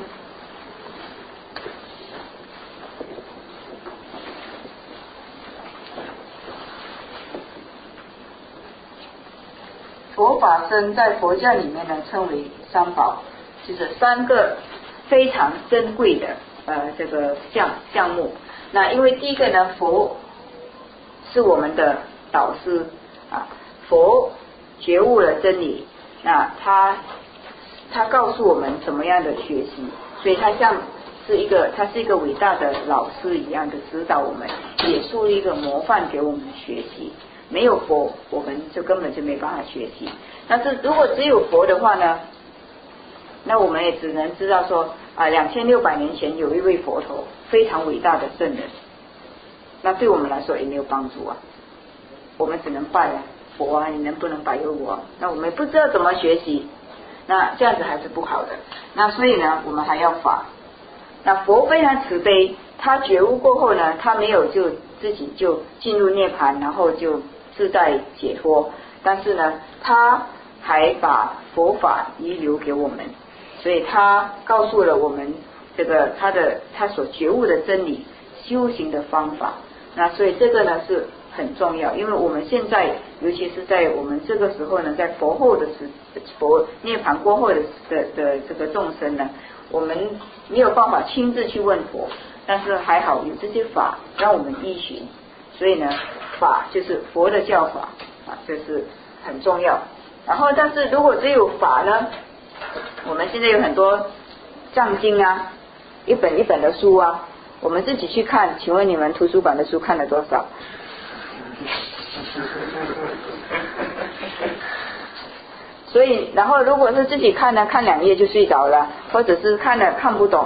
佛法僧在佛教里面呢称为三宝，就是3个非常珍贵的这个项目。那因为第一个呢，佛是我们的导师佛觉悟了真理，那他告诉我们怎么样的学习，所以他是一个伟大的老师一样的指导我们，也树立一个模范给我们学习。没有佛，我们就根本就没办法学习。但是如果只有佛的话呢，那我们也只能知道说2600年前有一位佛陀非常伟大的圣人，那对我们来说也没有帮助我们只能拜佛你能不能保佑我？那我们不知道怎么学习，那这样子还是不好的。那所以呢，我们还要法。那佛非常慈悲，他觉悟过后呢，他没有就自己就进入涅槃，然后就自在解脱，但是呢，他还把佛法遗留给我们，所以他告诉了我们这个他所觉悟的真理，修行的方法。那所以这个呢是很重要，因为我们现在尤其是在我们这个时候呢，在佛后的佛涅槃过后的这个众生呢，我们没有办法亲自去问佛，但是还好有这些法让我们依循，所以呢，法就是佛的教法这是很重要。然后但是如果只有法呢，我们现在有很多藏经一本一本的书我们自己去看，请问你们图书馆的书看了多少？所以然后如果是自己看呢，看2页就睡着了，或者是看了看不懂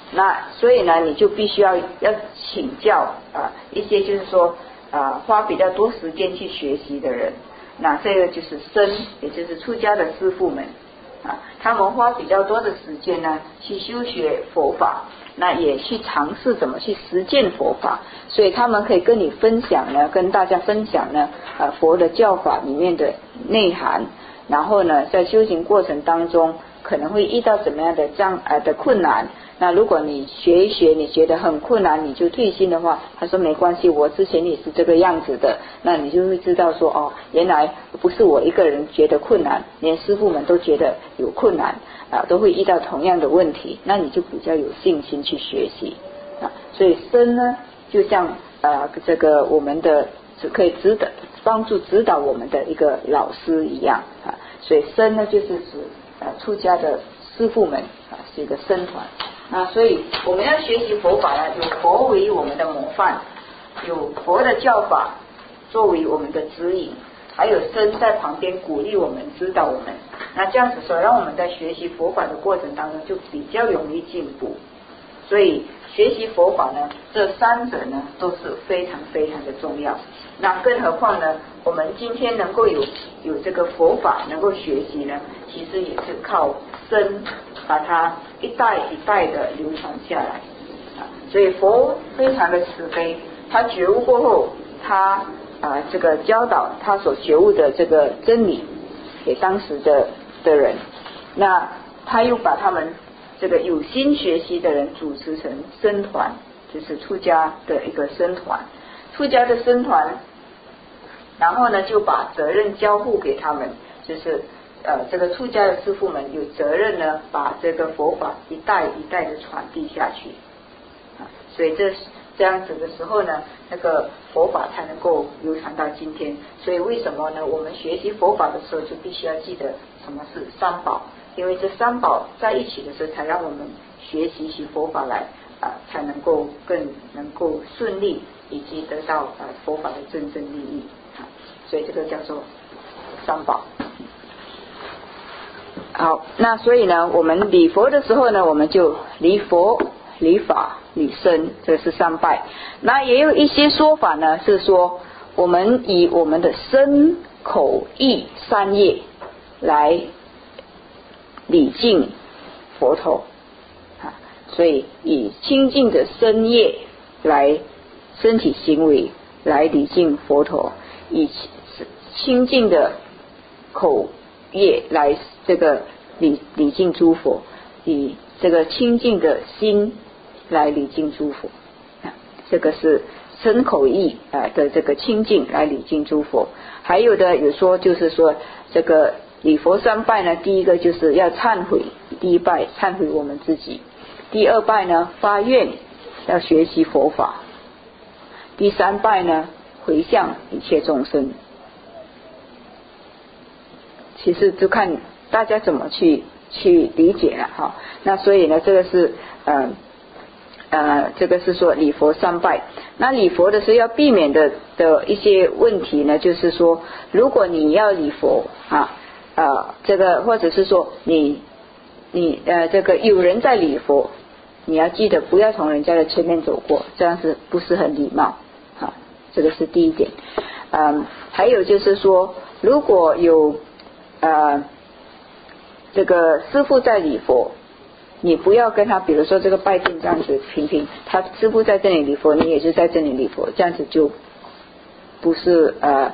那所以呢，你就必须要请教一些就是说花比较多时间去学习的人。那这个就是僧，也就是出家的师父们他们花比较多的时间呢去修学佛法，那也去尝试怎么去实践佛法，所以他们可以跟你分享呢，跟大家分享呢佛的教法里面的内涵，然后呢在修行过程当中可能会遇到怎么样的的困难。那如果你学一学你觉得很困难你就退心的话，他说没关系，我之前也是这个样子的，那你就会知道说原来不是我一个人觉得困难，连师父们都觉得有困难都会遇到同样的问题，那你就比较有信心去学习所以僧呢就像这个我们的可以帮助指导我们的一个老师一样所以僧呢就是指出家的师父们是一个僧团所以我们要学习佛法呢，有佛为我们的模范，有佛的教法作为我们的指引，还有僧在旁边鼓励我们指导我们，那这样子说让我们在学习佛法的过程当中就比较容易进步。所以学习佛法呢，这三者呢都是非常非常的重要。那更何况呢，我们今天能够有这个佛法能够学习呢，其实也是靠僧把它一代一代的流传下来所以佛非常的慈悲，他觉悟过后，他这个教导他所觉悟的这个真理给当时的人，那他又把他们这个有心学习的人组织成僧团，就是出家的一个僧团，出家的僧团，然后呢就把责任交付给他们，就是这个出家的师父们有责任呢把这个佛法一代一代的传递下去所以这样子的时候呢，那个佛法才能够流传到今天。所以为什么呢，我们学习佛法的时候就必须要记得什么是三宝，因为这三宝在一起的时候才让我们学习起佛法来才能够更能够顺利以及得到佛法的真正利益所以这个叫做三宝。好，那所以呢我们礼佛的时候呢，我们就礼佛礼法礼僧，这是三拜。那也有一些说法呢是说我们以我们的身口意三业来礼敬佛陀所以以清净的身业来身体行为来礼敬佛陀，以清净的口业来这个礼敬诸佛，以这个清净的心来礼敬诸佛这个是身口意的这个清净来礼敬诸佛。还有的有说就是说这个礼佛三拜呢，第一个就是要忏悔，第一拜忏悔我们自己，第二拜呢发愿要学习佛法，第三拜呢回向一切众生。其实就看大家怎么去理解了那所以呢这个是这个是说礼佛三拜。那礼佛的时候要避免的一些问题呢，就是说如果你要礼佛这个或者是说你这个有人在礼佛，你要记得不要从人家的前面走过，这样是不是很礼貌这个是第一点。还有就是说如果有这个师父在礼佛，你不要跟他比如说这个拜殿这样子平他师父在这里礼佛，你也是在这里礼佛，这样子就不是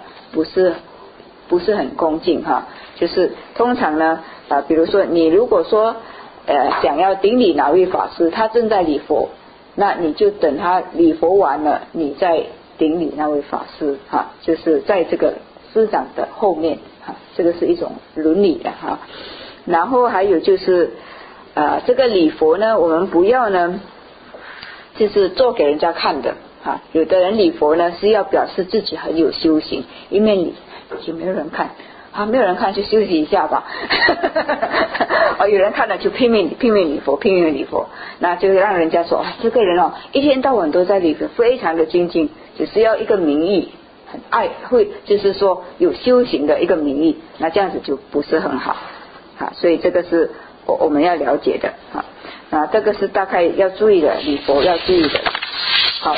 很恭敬就是通常呢比如说你如果说想要顶礼哪位法师，他正在礼佛，那你就等他礼佛完了你再顶礼那位法师就是在这个师长的后面这个是一种伦理的然后还有就是这个礼佛呢，我们不要呢就是做给人家看的有的人礼佛呢是要表示自己很有修行，一面礼就没有人看没有人看就休息一下吧有人看了就拼命礼佛，那就让人家说这个人一天到晚都在礼佛，非常的精进，只是要一个名义，很爱会就是说有修行的一个名义，那这样子就不是很好所以这个是我们要了解的啊，这个是大概要注意的，礼佛要注意的。好，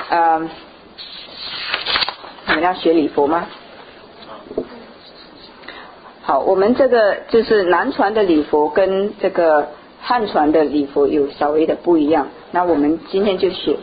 你们要学礼佛吗？好，我们这个就是南传的礼佛跟这个汉传的礼佛有稍微的不一样。那我们今天就学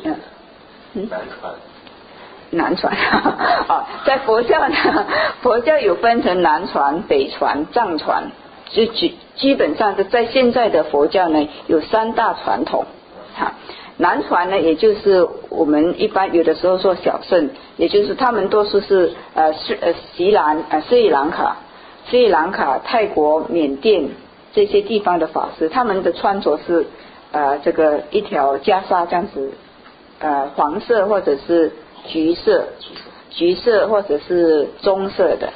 南传啊，在佛教呢，佛教有分成南传、北传、藏传，就基本上是在现在的佛教呢有3大传统。南传呢，也就是我们一般有的时候说小乘，也就是他们多数是斯里兰卡、泰国、缅甸这些地方的法师，他们的穿着是这个一条袈裟这样子，黄色或者是橘色或者是棕色的，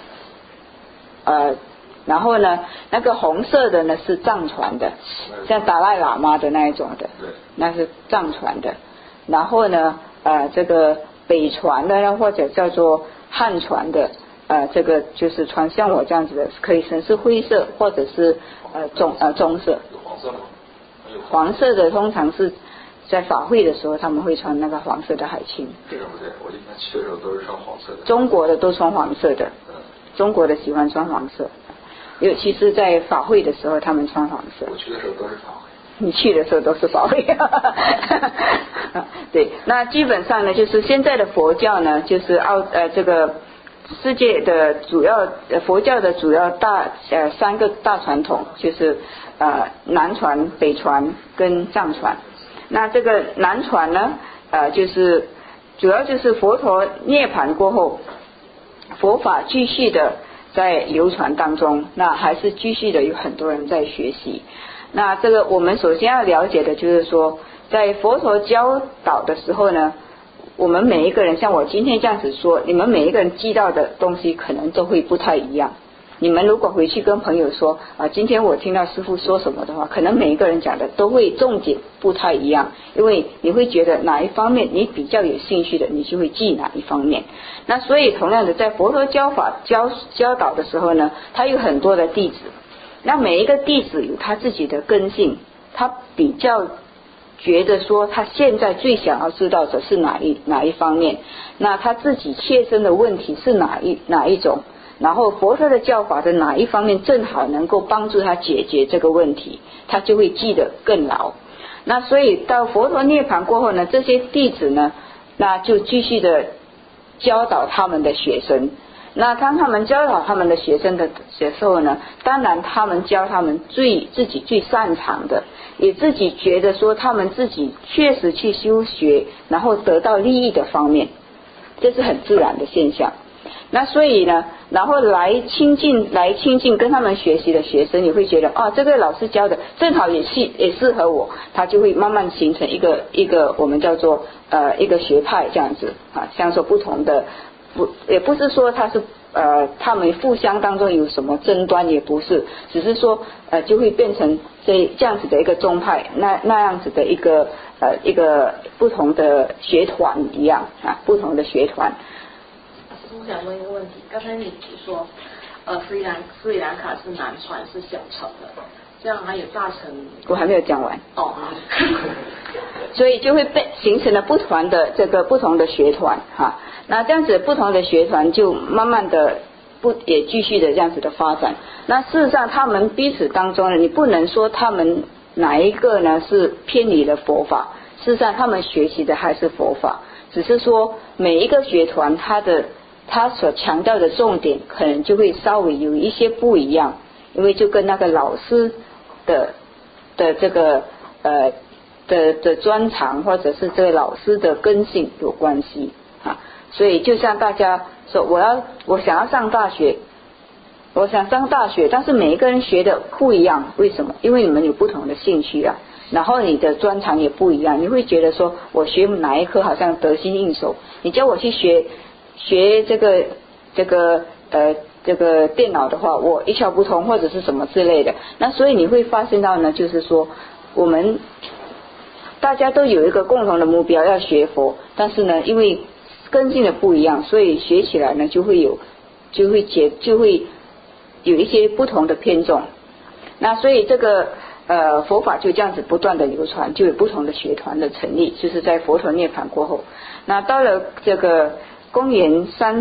然后呢，那个红色的呢是藏传的，像达赖喇嘛的那一种的，那是藏传的。然后呢，这个北传的呢，或者叫做汉传的，这个就是穿像我这样子的，可以是灰色或者是棕色。黄色的通常是在法会的时候他们会穿那个黄色的海青。 这个不对，我一般去的时候都是穿黄色的。 中国的都穿黄色的，中国的喜欢穿黄色，尤其是在法会的时候他们穿黄色。 我去的时候都是法会。 你去的时候都是法会。对，那基本上呢，就是现在的佛教呢，就是这个世界的主要佛教的主要3个大传统，就是南传、北传跟藏传。那这个南传呢，就是主要就是佛陀涅槃过后，佛法继续的在流传当中，那还是继续的有很多人在学习。那这个我们首先要了解的就是说，在佛陀教导的时候呢，我们每一个人，像我今天这样子说，你们每一个人记到的东西可能都会不太一样。你们如果回去跟朋友说今天我听到师父说什么的话，可能每一个人讲的都会重点不太一样，因为你会觉得哪一方面你比较有兴趣的，你就会记哪一方面。那所以同样的，在佛陀教导的时候呢，他有很多的弟子，那每一个弟子有他自己的根性，他比较觉得说他现在最想要知道的是哪一方面，那他自己切身的问题是哪一种，然后佛陀的教法的哪一方面正好能够帮助他解决这个问题，他就会记得更牢。那所以到佛陀涅槃过后呢，这些弟子呢，那就继续的教导他们的学生。那当他们教导他们的学生的时候呢，当然他们教他们自己最擅长的，也自己觉得说他们自己确实去修学然后得到利益的方面，这是很自然的现象。那所以呢，然后来亲近跟他们学习的学生，你会觉得这个老师教的正好也适合我，他就会慢慢形成一个我们叫做一个学派这样子像说不同的，也不是说他是他们互相当中有什么争端，也不是，只是说就会变成这样子的一个宗派，那样子的一个不同的学团一样不同的学团。 我想问一个问题，刚才你说斯里兰卡是南传是小乘的，这样还有大乘？ 我还没有讲完所以就会形成了不同的学团那这样子不同的学团就慢慢的也继续的这样子的发展。那事实上他们彼此当中呢，你不能说他们哪一个呢是偏离了佛法，事实上他们学习的还是佛法，只是说每一个学团他所强调的重点可能就会稍微有一些不一样，因为就跟那个老师的这个的专长或者是这个老师的根性有关系所以就像大家说我想要上大学，但是每一个人学的不一样，为什么？因为你们有不同的兴趣然后你的专长也不一样，你会觉得说我学哪一科好像得心应手，你叫我去学这个电脑的话，我一窍不通或者是什么之类的。那所以你会发现到呢，就是说我们大家都有一个共同的目标要学佛，但是呢因为根性的不一样，所以学起来呢就会有一些不同的偏重。那所以这个佛法就这样子不断的流传，就有不同的学团的成立，就是在佛陀涅槃过后。那到了这个公元前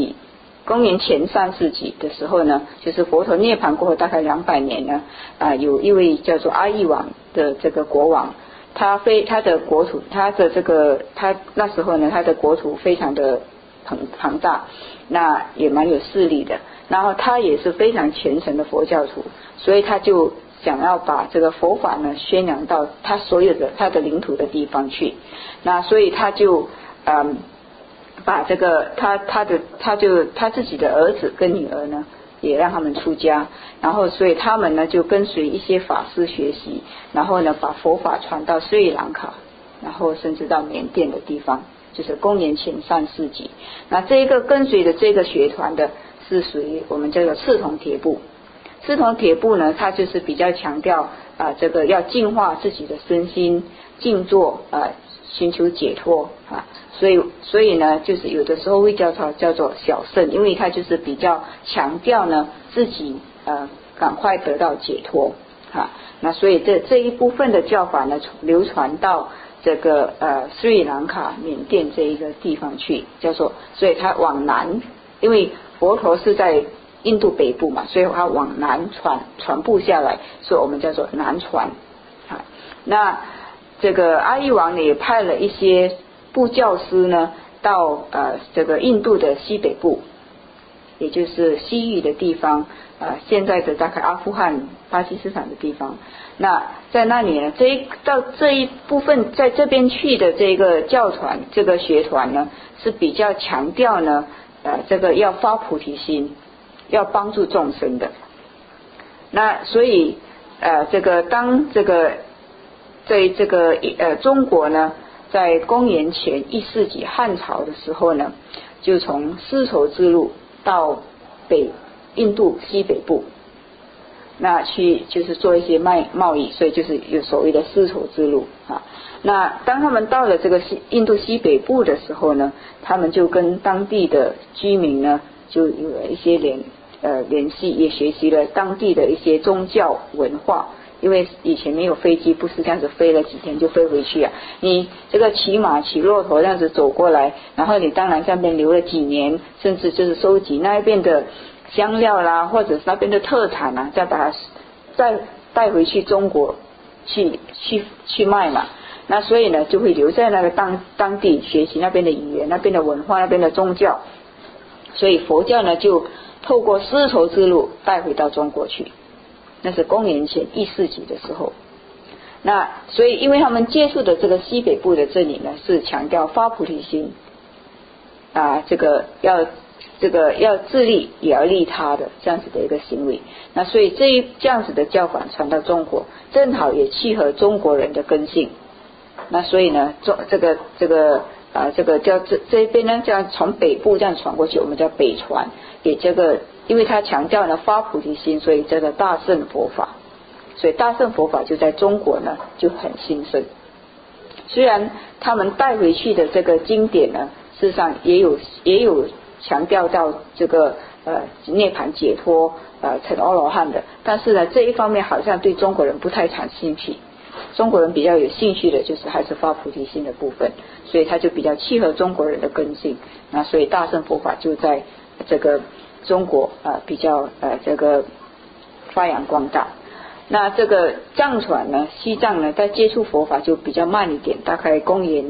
3世纪的时候呢，就是佛陀涅槃过后大概200年呢，有一位叫做阿育王的这个国王，他的国土，他那时候呢，他的国土非常的庞大，那也蛮有势力的，然后他也是非常虔诚的佛教徒，所以他就想要把这个佛法呢宣扬到他所有的他的领土的地方去。那所以他就把这个他自己的儿子跟女儿呢也让他们出家，然后所以他们呢就跟随一些法师学习，然后呢把佛法传到斯里兰卡，然后甚至到缅甸的地方，就是公元前3世纪。那这一个跟随的这个学团的是属于我们叫做赤铜铁布。赤铜铁布呢，它就是比较强调这个要净化自己的身心，静坐寻求解脱所以呢，就是有的时候会叫做小乘，因为它就是比较强调呢自己赶快得到解脱那所以这一部分的教法呢流传到这个斯里兰卡、缅甸这一个地方去，所以它往南，因为佛陀是在印度北部嘛，所以它往南传布下来，所以我们叫做南传那这个阿育王呢也派了一些布教师呢到这个印度的西北部，也就是西域的地方现在的大概阿富汗、巴基斯坦的地方。那在那里呢，这一部分在这边去的这个教团、这个学团呢，是比较强调呢这个要发菩提心，要帮助众生的。那所以这个当这个在这个中国呢，在公元前1世纪汉朝的时候呢，就从丝绸之路到印度西北部，那去就是做一些贸易，所以就是有所谓的丝绸之路那当他们到了这个印度西北部的时候呢，他们就跟当地的居民呢就有了一些联系，也学习了当地的一些宗教文化。因为以前没有飞机，不是这样子飞了几天就飞回去你这个骑马骑骆驼这样子走过来，然后你当然在那边留了几年，甚至就是收集那边的香料啦，或者是那边的特产再把它再带回去中国去卖嘛。那所以呢就会留在那个当地学习那边的语言、那边的文化、那边的宗教，所以佛教呢就透过丝绸之路带回到中国去。那是公元前1世纪的时候。那所以因为他们接触的这个西北部的这里呢是强调发菩提心这个要自利也要利他的这样子的一个行为。那所以这样子的教法传到中国，正好也契合中国人的根性。那所以呢这个叫这边呢这样从北部这样传过去，我们叫北传，也这个因为他强调呢发菩提心，所以叫做大乘佛法。所以大乘佛法就在中国呢就很兴盛。虽然他们带回去的这个经典呢，事实上也有强调到这个涅槃解脱成阿罗汉的，但是呢这一方面好像对中国人不太感兴趣。中国人比较有兴趣的就是还是发菩提心的部分，所以它就比较契合中国人的根性。那所以大乘佛法就在这个中国比较这个发扬光大。那这个藏传呢，西藏呢在接触佛法就比较慢一点，大概公元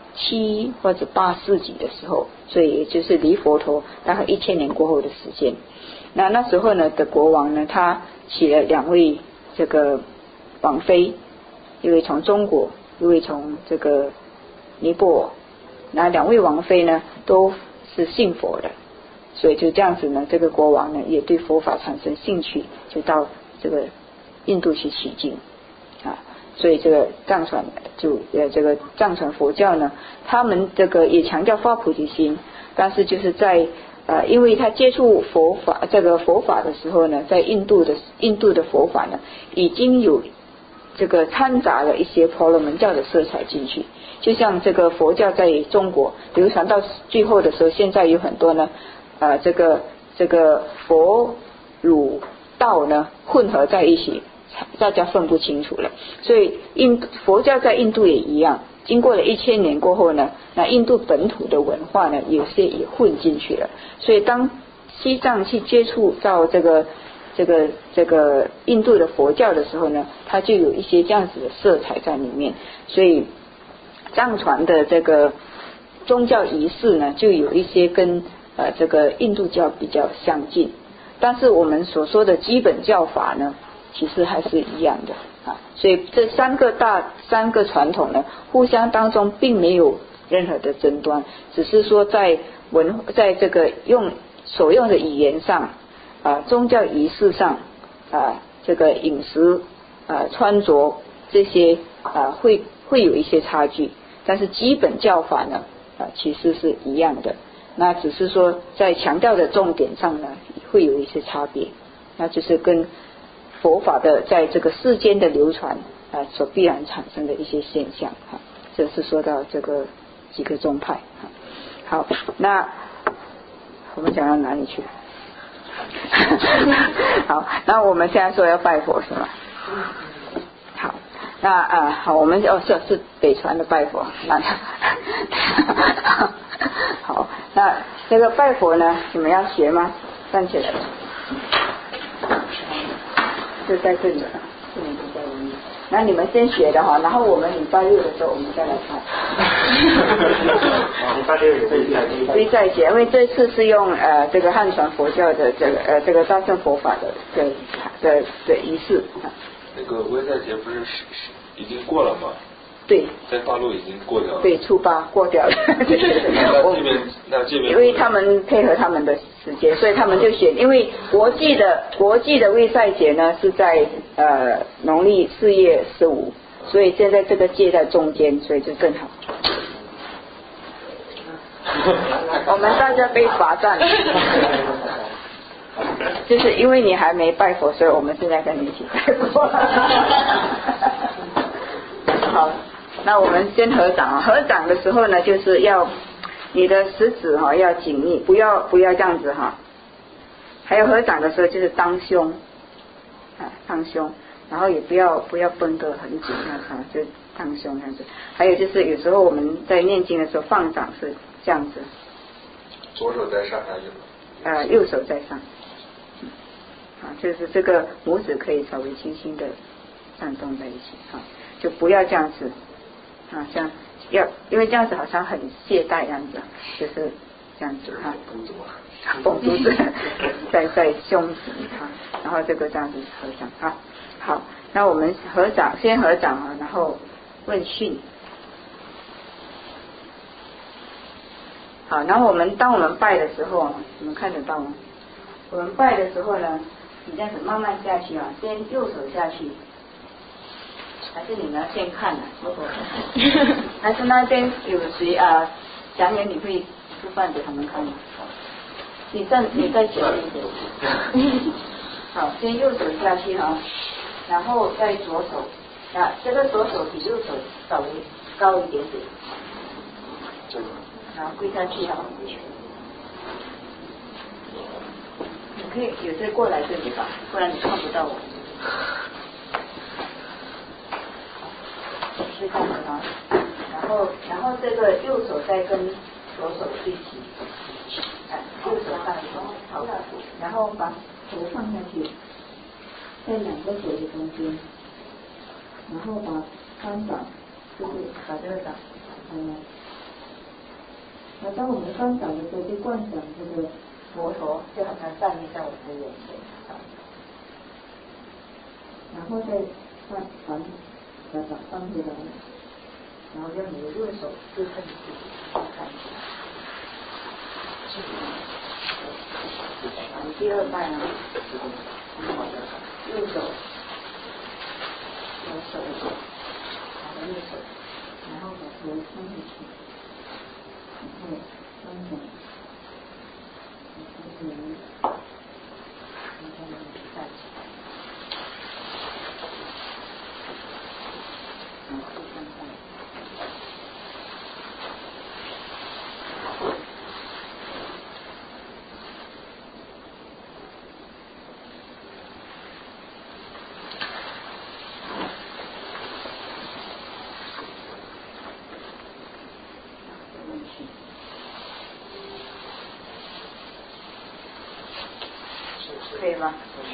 7或者8世纪的时候，所以也就是离佛陀大概1000年过后的时间。那时候呢的国王呢，他起了2位这个王妃，一位从中国，一位从这个尼泊尔。那2位王妃呢都是信佛的，所以就这样子呢，这个国王呢也对佛法产生兴趣，就到这个印度去取经所以这个藏传这个藏传佛教呢，他们这个也强调发菩提心，但是就是在因为他接触佛法的时候呢，在印度的佛法呢已经有这个掺杂了一些婆罗门教的色彩进去。就像这个佛教在中国流传到最后的时候，现在有很多呢这个佛儒道呢混合在一起， 大家分不清楚了。所以佛教在印度也一样，经过了1000年过后呢，那印度本土的文化呢，有些也混进去了。所以当西藏去接触到这个印度的佛教的时候呢，它就有一些这样子的色彩在里面。所以藏传的这个宗教仪式呢，就有一些跟这个印度教比较相近，但是我们所说的基本教法呢，其实还是一样的啊。所以这三个传统呢，互相当中并没有任何的争端，只是说在这个所用的语言上宗教仪式上这个饮食穿着这些会有一些差距，但是基本教法呢其实是一样的，那只是说在强调的重点上呢会有一些差别，那就是跟佛法的在这个世间的流传所必然产生的一些现象这是说到这个几个宗派好，那我们讲到哪里去好，那我们现在说要拜佛是吗？好，那好，我们是北传的拜佛好，那这个拜佛呢，你们要学吗？站起来，就在这里了，这里就在这里。那你们先学的哈，然后我们礼拜六的时候我们再来看。 礼拜六也可以再学，因为这次是用这个汉传佛教的这个大乘佛法的仪式。 那个威赛节不是已经过了吗？ 对， 在大陆已经过掉了。 对，初8过掉了。 那这边， 因为他们配合他们的时间，所以他们就选，因为国际的卫赛节呢是在农历4月15，所以现在这个界在中间，所以就更好。我们大家被罚站，就是因为你还没拜佛，所以我们现在跟你一起拜佛。好，那我们先合掌。合掌的时候呢，就是要你的食指要紧密，不要这样子哈。还有合掌的时候就是当胸当胸，然后也不要绷得很紧就当胸这样子。还有就是有时候我们在念经的时候放掌是这样子， 左手在上还是右手在上就是这个拇指可以稍微轻轻的颤动在一起就不要这样子这样因为这样子好像很懈怠这样子，就是这样子绷住在胸前然后这个这样子合掌好，那我们先合掌然后问讯。好，然后当我们拜的时候你们看得到吗？我们拜的时候呢，你这样子慢慢下去先右手下去，还是你们要先看还是那边有谁讲员你会示范给他们看吗？你在前面一点。好，先右手下去然后再左手这个左手比右手稍微高一点点，然后跪下去你可以有些过来这里吧，不然你看不到我。是这样子然后这个右手再跟左手对齐，右手上好，然后把头放下去，在2个手的中间，然后把双掌就是把这个掌那当我们双掌的时候，就观想这个佛陀就好像站立在我们的眼前然后再把掌放回来，然后用你的右手对着你自己看第2拜右手左手右手，然后把头放回去，然后双手站起来， 吗？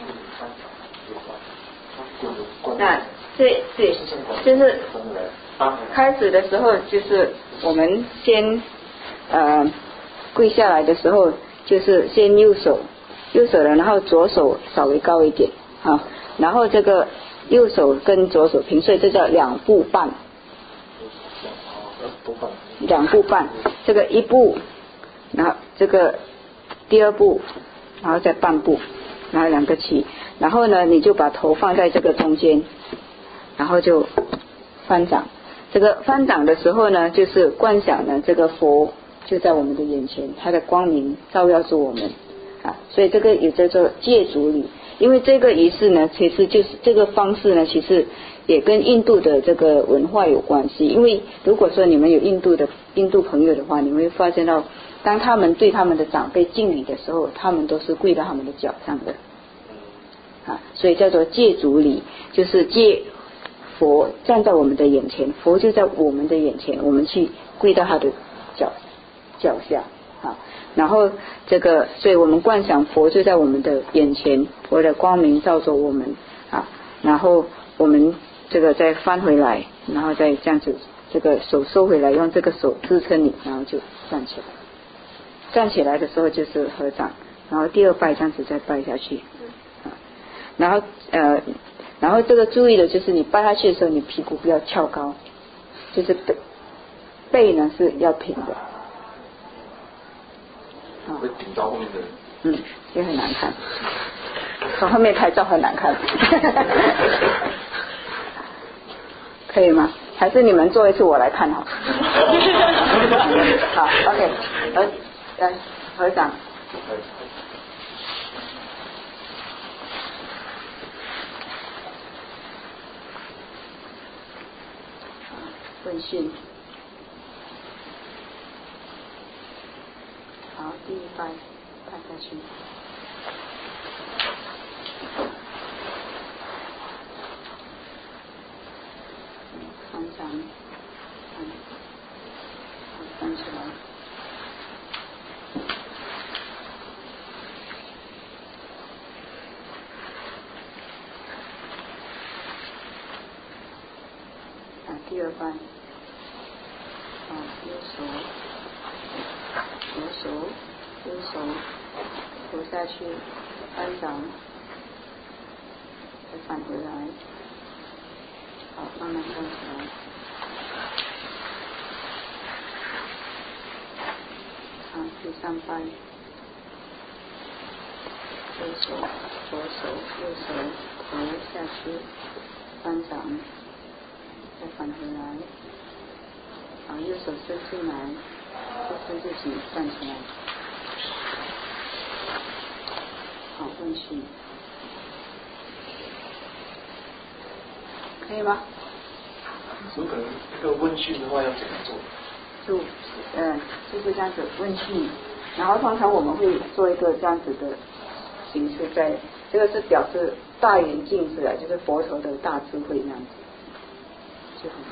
那这就是开始的时候，就是我们先跪下来的时候，就是先右手的，然后左手稍微高一点啊，然后这个右手跟左手平，所以这叫2步半。2步半，这个1步，然后这个第2步，然后再半步，然后2个起，然后呢你就把头放在这个中间，然后就翻掌。这个翻掌的时候呢，就是观想呢这个佛就在我们的眼前，它的光明照耀着我们啊，所以这个也叫做戒足礼。因为这个仪式呢，其实就是这个方式呢，其实也跟印度的这个文化有关系。因为如果说你们有印度朋友的话，你会发现到，当他们对他们的长辈敬礼的时候，他们都是跪到他们的脚上的啊，所以叫做戒足礼，就是戒佛站在我们的眼前，佛就在我们的眼前，我们去跪到他的脚下啊。然后这个，所以我们观想佛就在我们的眼前，佛的光明照着我们啊，然后我们这个再翻回来，然后再这样子，这个手收回来，用这个手支撑你，然后就站起来。站起来的时候就是合掌，然后第2拜这样子再拜下去啊，然后这个注意的就是你拜下去的时候，你屁股不要翘高，就是背呢是要平的。 会顶到后面的， 也很难看，从后面拍照很难看，可以吗？还是你们做一次我来看好？好 ，OK， 来合掌。问讯。好，第1拜拜下去。翻掌，翻起来。第2拜，右手。左手、右手投下去，翻掌，再返回来，好，慢慢站起来。好，第3拜，右手、左手、右手投下去，翻掌，再返回来。好，右手伸进来。就自己站起来，好，问讯，可以吗？ 有可能这个问讯的话要怎么做？ 就是这样子问讯，然后通常我们会做一个这样子的形式，在这个是表示大圆镜似的，就是佛陀的大智慧那样子，就很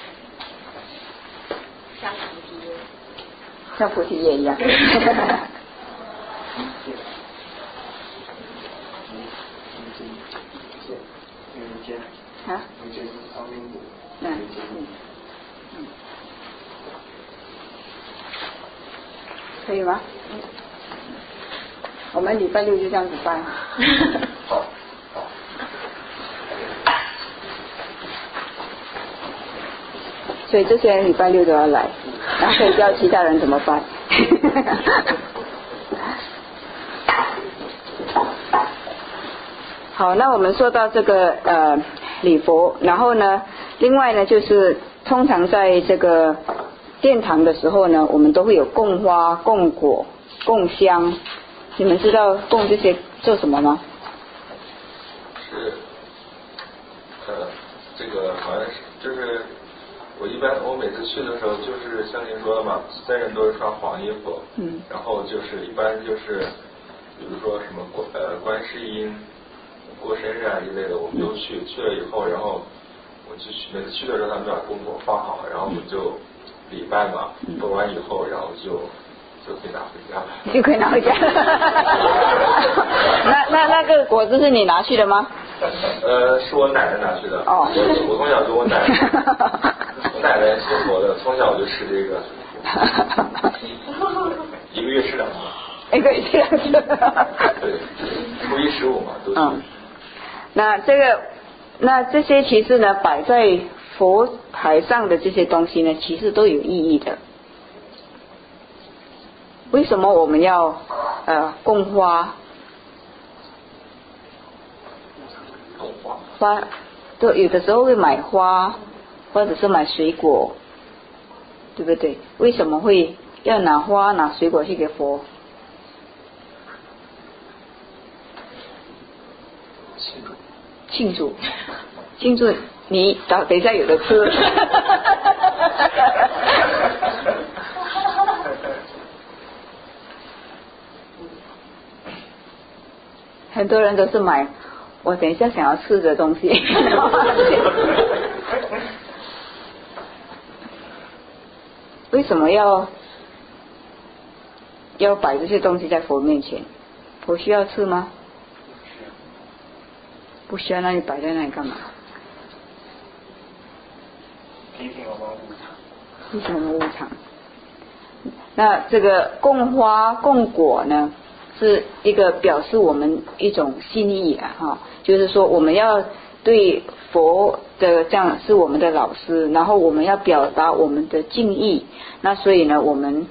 像菩提叶一样。啊？可以吗？我们礼拜6就这样子办。 好。 所以这些人礼拜6都要来，然后可以教其他人怎么办。好，那我们说到这个礼佛，然后呢，另外呢就是通常在这个殿堂的时候呢，我们都会有供花、供果、供香。你们知道供这些做什么吗？ 是，这个好像是就是我每次去的时候，就是像您说的嘛，3人都是穿黄衣服，然后就是一般就是，比如说什么观世音过生日啊一类的，我们都去了以后，然后我就每次去的时候，他们把供果放好，然后我们就礼拜嘛，拜完以后，然后就就可以拿回家了。 就可以拿回家。那个果子是你拿去的吗？ 是我奶奶拿去的。 哦。 我从小就我奶奶，我奶奶信佛的，从小就吃这个，一个月吃2次。 一个月吃2次。 对，初一15嘛都是。 那这些其实呢，摆在佛台上的这些东西呢，其实都有意义的。为什么我们要供花？花都有的时候会买花，或者是买水果，对不对？为什么会要拿花拿水果去给佛？庆祝，你等一下有的吃。很多人都是买我等一下想要吃的东西。为什么要摆这些东西在佛面前？佛需要吃吗？不需要，那你摆在那里干嘛？ 提醒我们无常。 提醒我们无常。那这个供花供果呢，是一个表示我们一种心意哈，就是说我们要对佛的这样是我们的老师，然后我们要表达我们的敬意。那所以呢，我们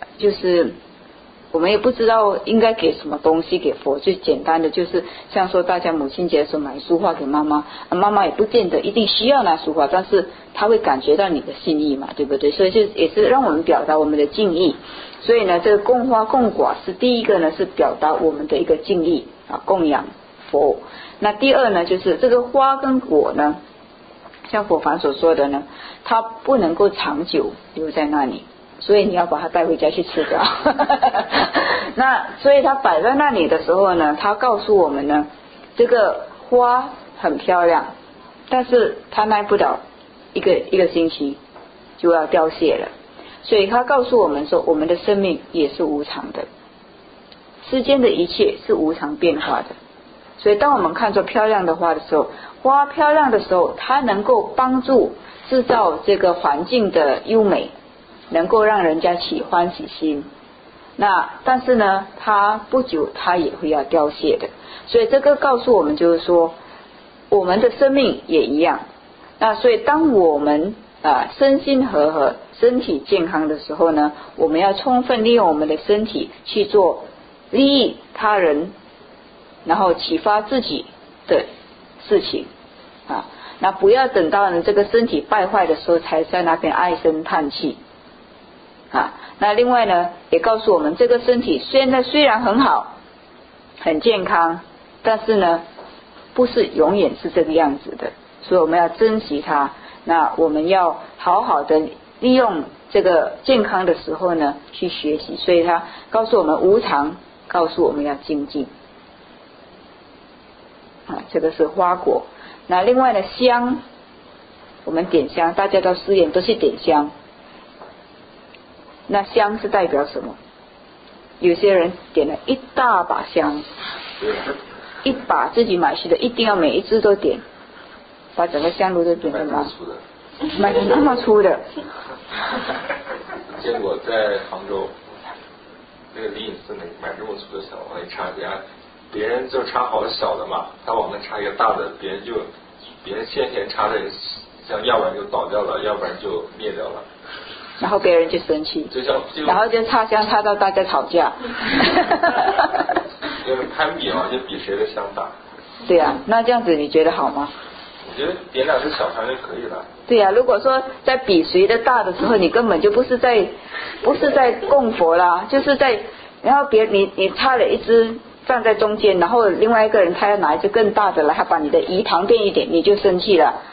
也不知道应该给什么东西给佛，最简单的就是像说大家母亲节的时候买束花给妈妈，妈妈也不见得一定需要那束花，但是她会感觉到你的心意嘛，对不对？所以也是让我们表达我们的敬意。所以呢，这个供花供果是第一个呢，是表达我们的一个敬意供养佛。那第二呢，就是这个花跟果呢，像佛法所说的呢，它不能够长久留在那里，所以你要把它带回家去吃掉。那所以它摆在那里的时候呢，它告诉我们呢，这个花很漂亮，但是它耐不了一个星期就要凋谢了。所以它告诉我们说，我们的生命也是无常的，世间的一切是无常变化的。所以当我们看着漂亮的花的时候，花漂亮的时候，它能够帮助制造这个环境的优美，能够让人家起欢喜心。那但是呢，它不久它也会要凋谢的。所以这个告诉我们就是说，我们的生命也一样。那所以当我们身心和合，身体健康的时候呢，我们要充分利用我们的身体去做利益他人，然后启发自己的事情那不要等到这个身体败坏的时候才在那边唉声叹气那另外呢，也告诉我们这个身体现在虽然很好很健康，但是呢不是永远是这个样子的，所以我们要珍惜它。那我们要好好的利用这个健康的时候呢去学习，所以他告诉我们无常，告诉我们要精进这个是花果。那另外呢，香，我们点香，大家到寺院都是点香。那香是代表什么？有些人点了一大把香，一把自己买去的，一定要每一支都点，把整个香炉都点干嘛？买的那么粗的。 见过在杭州那个灵隐寺买这么粗的香往里插，别人就插好了小的嘛，他往那插一个大的，别人先前插的香，要不然就倒掉了，要不然就灭掉了。 然后别人就生气，然后就插香插到大家吵架。 就是攀比嘛，就比谁的香大。 对啊，那这样子你觉得好吗？ 我觉得点2支小香就可以了。 对啊，如果说在比谁的大的时候，你根本就不是在供佛啦，就是在，然后你插了一支站在中间，然后另外一个人他要拿一支更大的来，他把你的移旁边一点，你就生气了。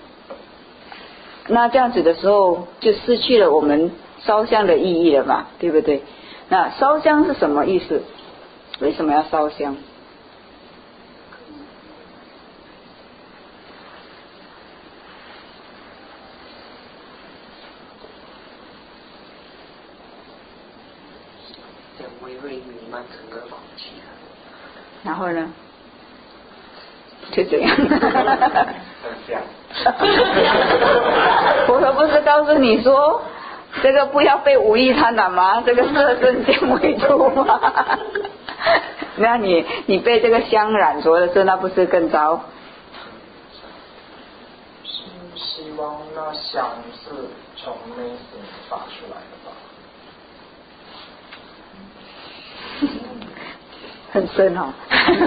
那这样子的时候就失去了我们烧香的意义了嘛，对不对？那烧香是什么意思？为什么要烧香？ 味会弥漫整个房间。 然后呢？就这样。 很像。 佛陀不是告诉你说，这个不要被无意贪婪吗？这个色身见为主吗？那你被这个香染着的时候，那不是更糟？ 是希望那香是从内心发出来的吧？ 很深哦。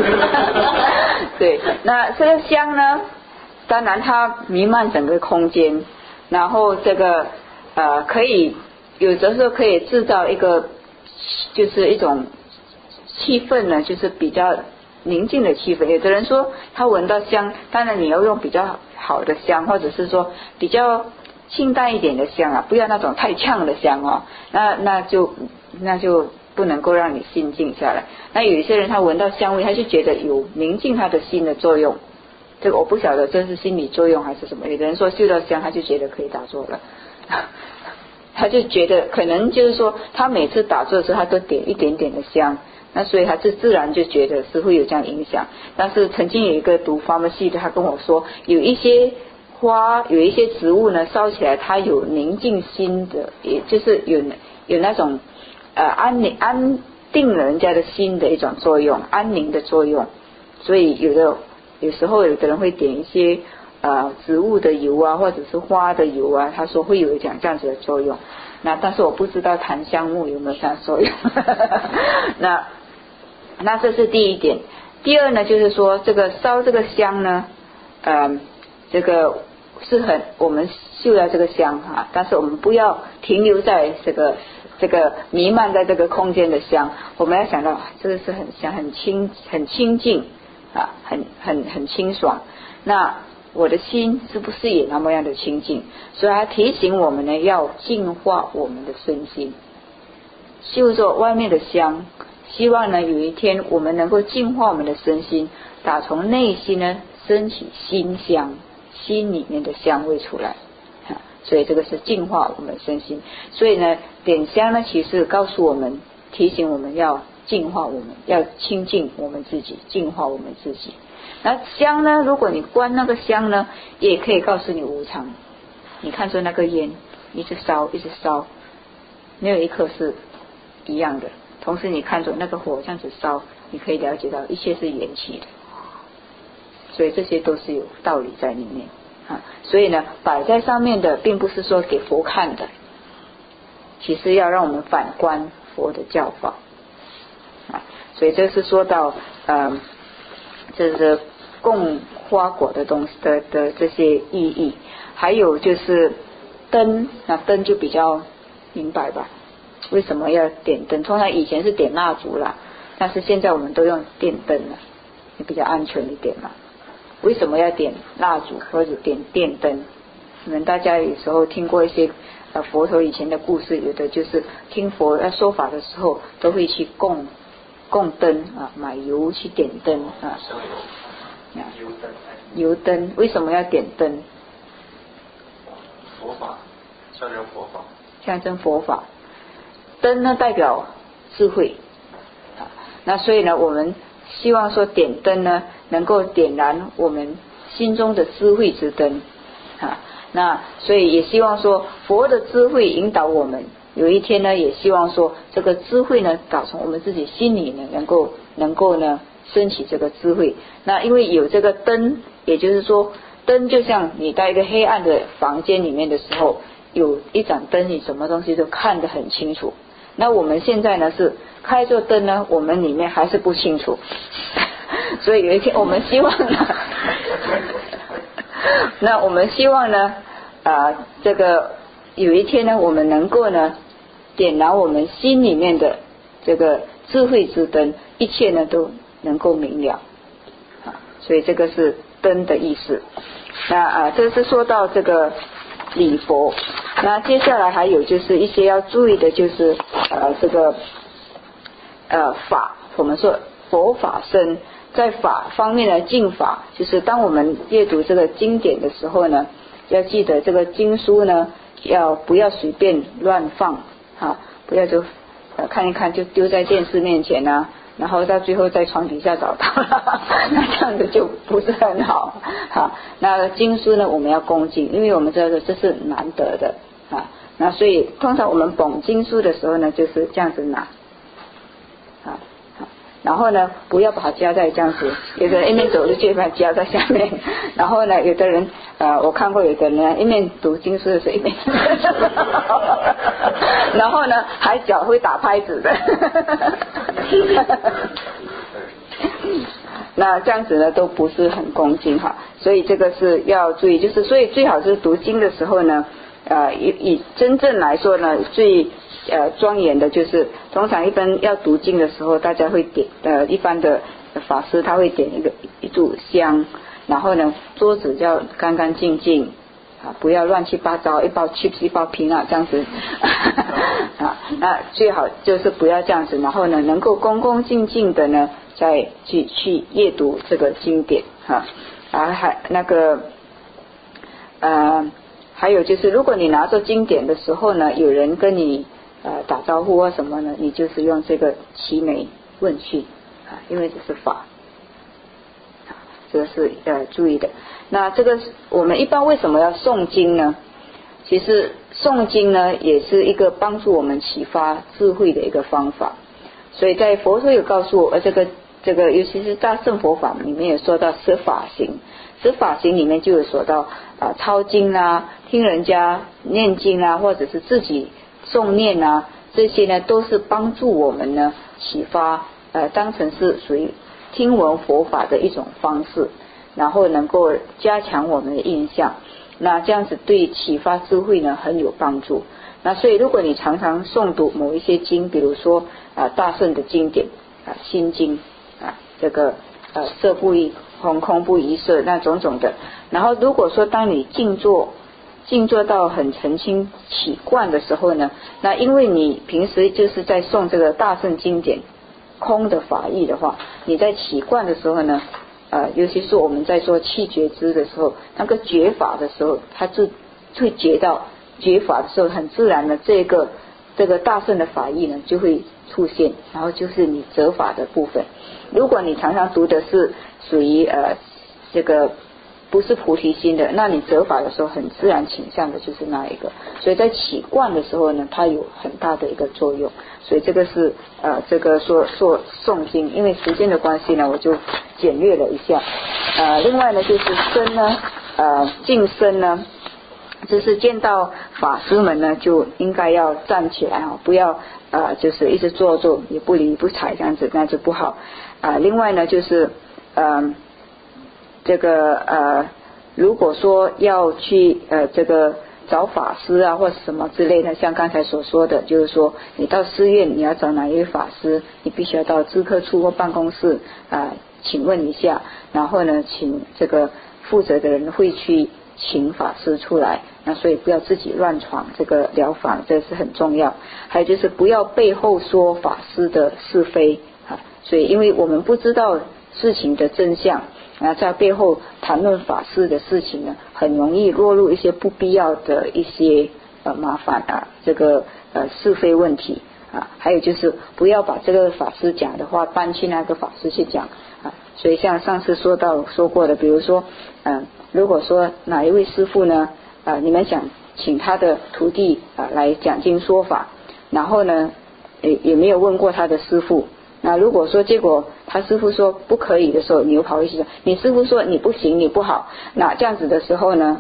对，那这个香呢，当然它弥漫整个空间，然后这个可以有的时候可以制造一个就是一种气氛呢，就是比较宁静的气氛。有的人说他闻到香，当然你要用比较好的香，或者是说比较清淡一点的香啊，不要那种太呛的香哦，那就不能够让你心静下来。那有一些人他闻到香味，他就觉得有宁静他的心的作用，这个我不晓得这是心理作用还是什么。有的人说嗅到香他就觉得可以打坐了，他就觉得可能就是说他每次打坐的时候他都点一点点的香，那所以他就自然就觉得是会有这样影响。但是曾经有一个读pharmacy的他跟我说，有一些花有一些植物呢烧起来它有宁静心的，也就是有那种安定人家的心的一种作用，安宁的作用。所以有时候有的人会点一些植物的油啊，或者是花的油啊，他说会有这样子的作用。那但是我不知道檀香木有没有这样作用。那这是第一点。第二呢，就是说这个烧这个香呢，这个是我们嗅到这个香但是我们不要停留在这个弥漫在这个空间的香，我们要想到这个是很香，很清净很清爽。那我的心是不是也那么样的清净？所以他提醒我们呢，要净化我们的身心，嗅着外面的香，希望呢有一天我们能够净化我们的身心，打从内心呢升起心香，心里面的香味出来所以这个是净化我们的身心。所以呢点香呢其实告诉我们，提醒我们要净化我们，要清净我们自己，净化我们自己。那香呢，如果你关那个香呢，也可以告诉你无常。你看出那个烟一直烧一直烧，没有一刻是一样的。同时你看着那个火这样子烧，你可以了解到一切是缘起的，所以这些都是有道理在里面所以呢摆在上面的并不是说给佛看的，其实要让我们反观佛的教法所以这是说到这是供花果的东西的这些意义。还有就是灯，那灯就比较明白吧，为什么要点灯？通常以前是点蜡烛啦，但是现在我们都用电灯了，也比较安全一点嘛。为什么要点蜡烛或者点电灯？你们大家有时候听过一些佛陀以前的故事，有的就是听佛要说法的时候都会去供灯买油去点灯油灯。为什么要点灯？ 佛法，象征佛法。 象征佛法。灯呢代表智慧那所以呢我们希望说点灯呢能够点燃我们心中的智慧之灯那所以也希望说佛的智慧引导我们，有一天呢也希望说这个智慧呢打从我们自己心里呢能够呢升起这个智慧。那因为有这个灯，也就是说灯就像你在一个黑暗的房间里面的时候，有一盏灯，你什么东西都看得很清楚。那我们现在呢是开着灯呢，我们里面还是不清楚所以有一天我们希望呢那我们希望呢这个有一天呢我们能够呢点燃我们心里面的这个智慧之灯，一切呢都能够明了所以这个是灯的意思。那这是说到这个礼佛。那接下来还有就是一些要注意的，就是这个法，我们说佛法僧在法方面的净法，就是当我们阅读这个经典的时候呢，要记得这个经书呢不要随便乱放不要就看一看就丢在电视面前啊，然后到最后在床底下找到了那这样子就不是很好。好，那经书呢我们要恭敬，因为我们知道这是难得的啊。那所以通常我们捧经书的时候呢就是这样子拿啊，然后呢不要把它夹在这样子，有的人一面走就直接把它夹在下面，然后呢有的人我看过有的人一面读经书的时候一面然后呢还脚会打拍子的那这样子呢都不是很恭敬哈，所以这个是要注意，就是所以最好是读经的时候呢以真正来说呢最庄严的就是通常一般要读经的时候大家会点一般的法师他会点一炷香，然后呢桌子要干干净净不要乱七八糟，一包 chips 一包平这样子那最好就是不要这样子，然后呢能够恭恭敬敬的呢再去阅读这个经典还那个还有就是如果你拿着经典的时候呢有人跟你打招呼或什么呢，你就是用这个齐眉问讯因为这是法这个是注意的。那这个我们一般为什么要诵经呢？其实诵经呢也是一个帮助我们启发智慧的一个方法，所以在佛说有告诉我这个尤其是大乘佛法里面有说到十法行，十法行里面就有说到抄经啊，听人家念经啊，或者是自己诵念啊，这些呢都是帮助我们呢启发当成是属于听闻佛法的一种方式，然后能够加强我们的印象，那这样子对启发智慧呢很有帮助。那所以如果你常常诵读某一些经，比如说大乘的经典心经这个色不异空，空不异色，那种种的，然后如果说当你静坐到很澄清起观的时候呢，那因为你平时就是在诵这个大乘经典空的法义的话，你在起观的时候呢尤其是我们在说气觉知的时候，那个觉法的时候，它就会觉到觉法的时候，很自然的这个大乘的法义呢就会出现，然后就是你折法的部分。如果你常常读的是属于这个不是菩提心的，那你折法的时候很自然倾向的就是那一个，所以在起观的时候呢它有很大的一个作用。所以这个是这个说诵经，因为时间的关系呢我就简略了一下。另外呢就是身呢净身呢，就是见到法师们呢就应该要站起来不要就是一直坐也不理不睬这样子，那就不好。另外呢就是这个如果说要去这个找法师或者什么之类的，像刚才所说的，就是说你到寺院你要找哪一位法师，你必须要到知客处或办公室请问一下，然后呢请这个负责的人会去请法师出来，那所以不要自己乱闯这个疗法，这是很重要。还有就是不要背后说法师的是非所以因为我们不知道事情的真相，在背后谈论法师的事情呢，很容易落入一些不必要的一些麻烦这个是非问题还有就是不要把这个法师讲的话搬去那个法师去讲所以像上次说过的，比如说如果说哪一位师父呢你们想请他的徒弟来讲经说法，然后呢也没有问过他的师父，那如果说结果他师父说不可以的时候，你又跑回去说你师父说你不行你不好，那这样子的时候呢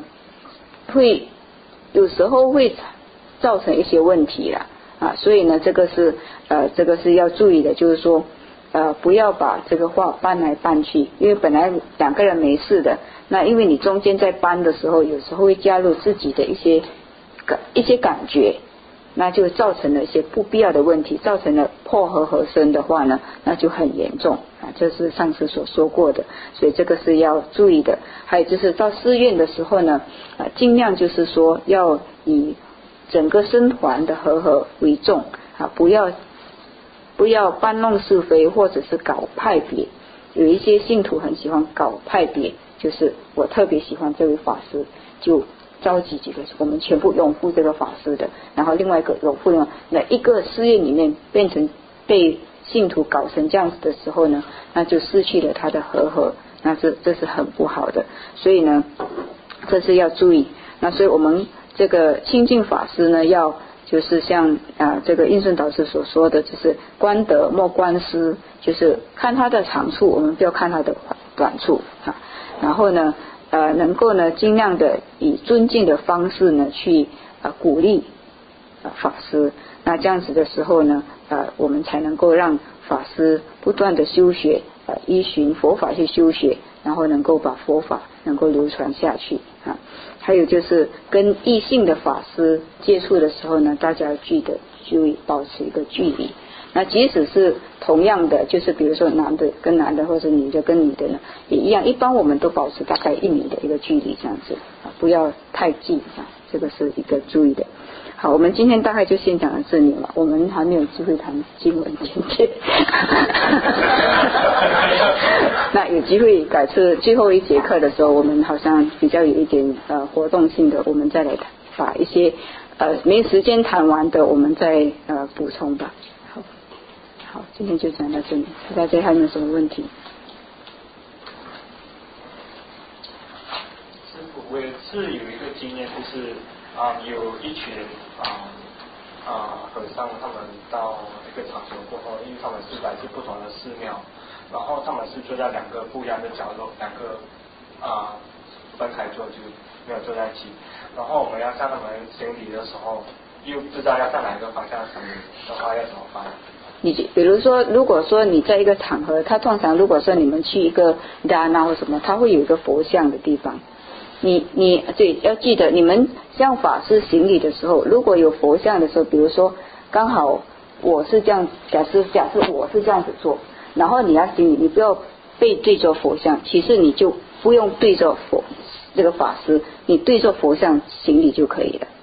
有时候会造成一些问题啦所以呢这个是要注意的，就是说不要把这个话搬来搬去，因为本来两个人没事的，那因为你中间在搬的时候有时候会加入自己的一些感觉，那就造成了一些不必要的问题，造成了破和声的话呢那就很严重这是上次所说过的，所以这个是要注意的。还有就是到寺院的时候呢尽量就是说要以整个僧团的和为重不要搬弄是非或者是搞派别。有一些信徒很喜欢搞派别，就是我特别喜欢这位法师，就召集几个，我们全部拥护这个法师的，然后另外一个拥护那一个寺院里面变成被信徒搞成这样子的时候呢，那就失去了他的和合，那这是很不好的，所以呢这是要注意。那所以我们这个清净法师呢，要就是像这个印顺导师所说的，就是观德莫观失，就是看他的长处，我们不要看他的短处然后呢能够呢尽量的以尊敬的方式呢去鼓励法师，那这样子的时候呢我们才能够让法师不断的修学依循佛法去修学，然后能够把佛法能够流传下去还有就是跟异性的法师接触的时候呢，大家注意保持一个距离。那即使是同样的，就是比如说男的跟男的，或者女的跟女的呢，也一样，一般我们都保持大概1米的一个距离，这样子不要太近这个是一个注意的。好，我们今天大概就先讲到这里了，我们还没有机会谈经文境界那有机会改次最后一节课的时候，我们好像比较有一点活动性的，我们再来把一些没时间谈完的我们再补充吧。好，今天就讲到这里，大家还有没有什么问题？ 师父，我也是有一个经验，就是有一群和尚，他们到一个场所过后，因为他们是来自不同的寺庙，然后他们是坐在2个不一样的角落，2个分开坐，就没有坐在一起。然后我们要向他们行礼的时候，又不知道要向哪一个方向行礼的话，要怎么办？ 你比如说，如果说你在一个场合，他通常如果说你们去一个达或什么，他会有一个佛像的地方。你对，要记得，你们向法师行礼的时候，如果有佛像的时候，比如说刚好我是这样，假设我是这样子做，然后你要行礼，你不要背对着佛像，其实你就不用对着这个法师，你对着佛像行礼就可以了。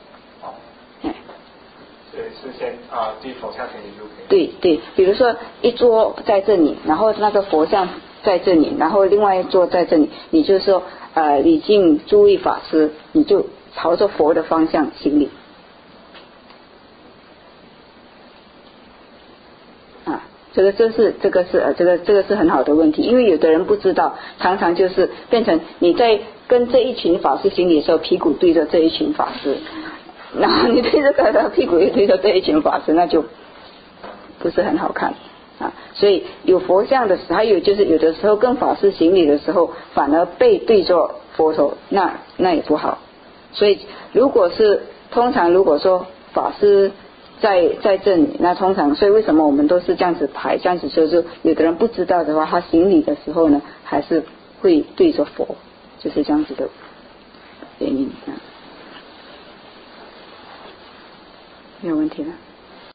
对，是先对佛像行礼就可以。 对，比如说一桌在这里，然后那个佛像在这里，然后另外一桌在这里，你就说礼敬诸位法师，你就朝着佛的方向行礼这个是很好的问题，因为有的人不知道，常常就是变成你在跟这一群法师行礼的时候，屁股对着这一群法师，然后你对着他屁股也对着这一群法师，那就不是很好看所以有佛像的时候，还有就是有的时候跟法师行礼的时候，反而背对着佛头，那也不好。所以通常如果说法师在这里，那通常所以为什么我们都是这样子排，这样子就是有的人不知道的话，他行礼的时候呢，还是会对着佛，就是这样子的原因没有问题了。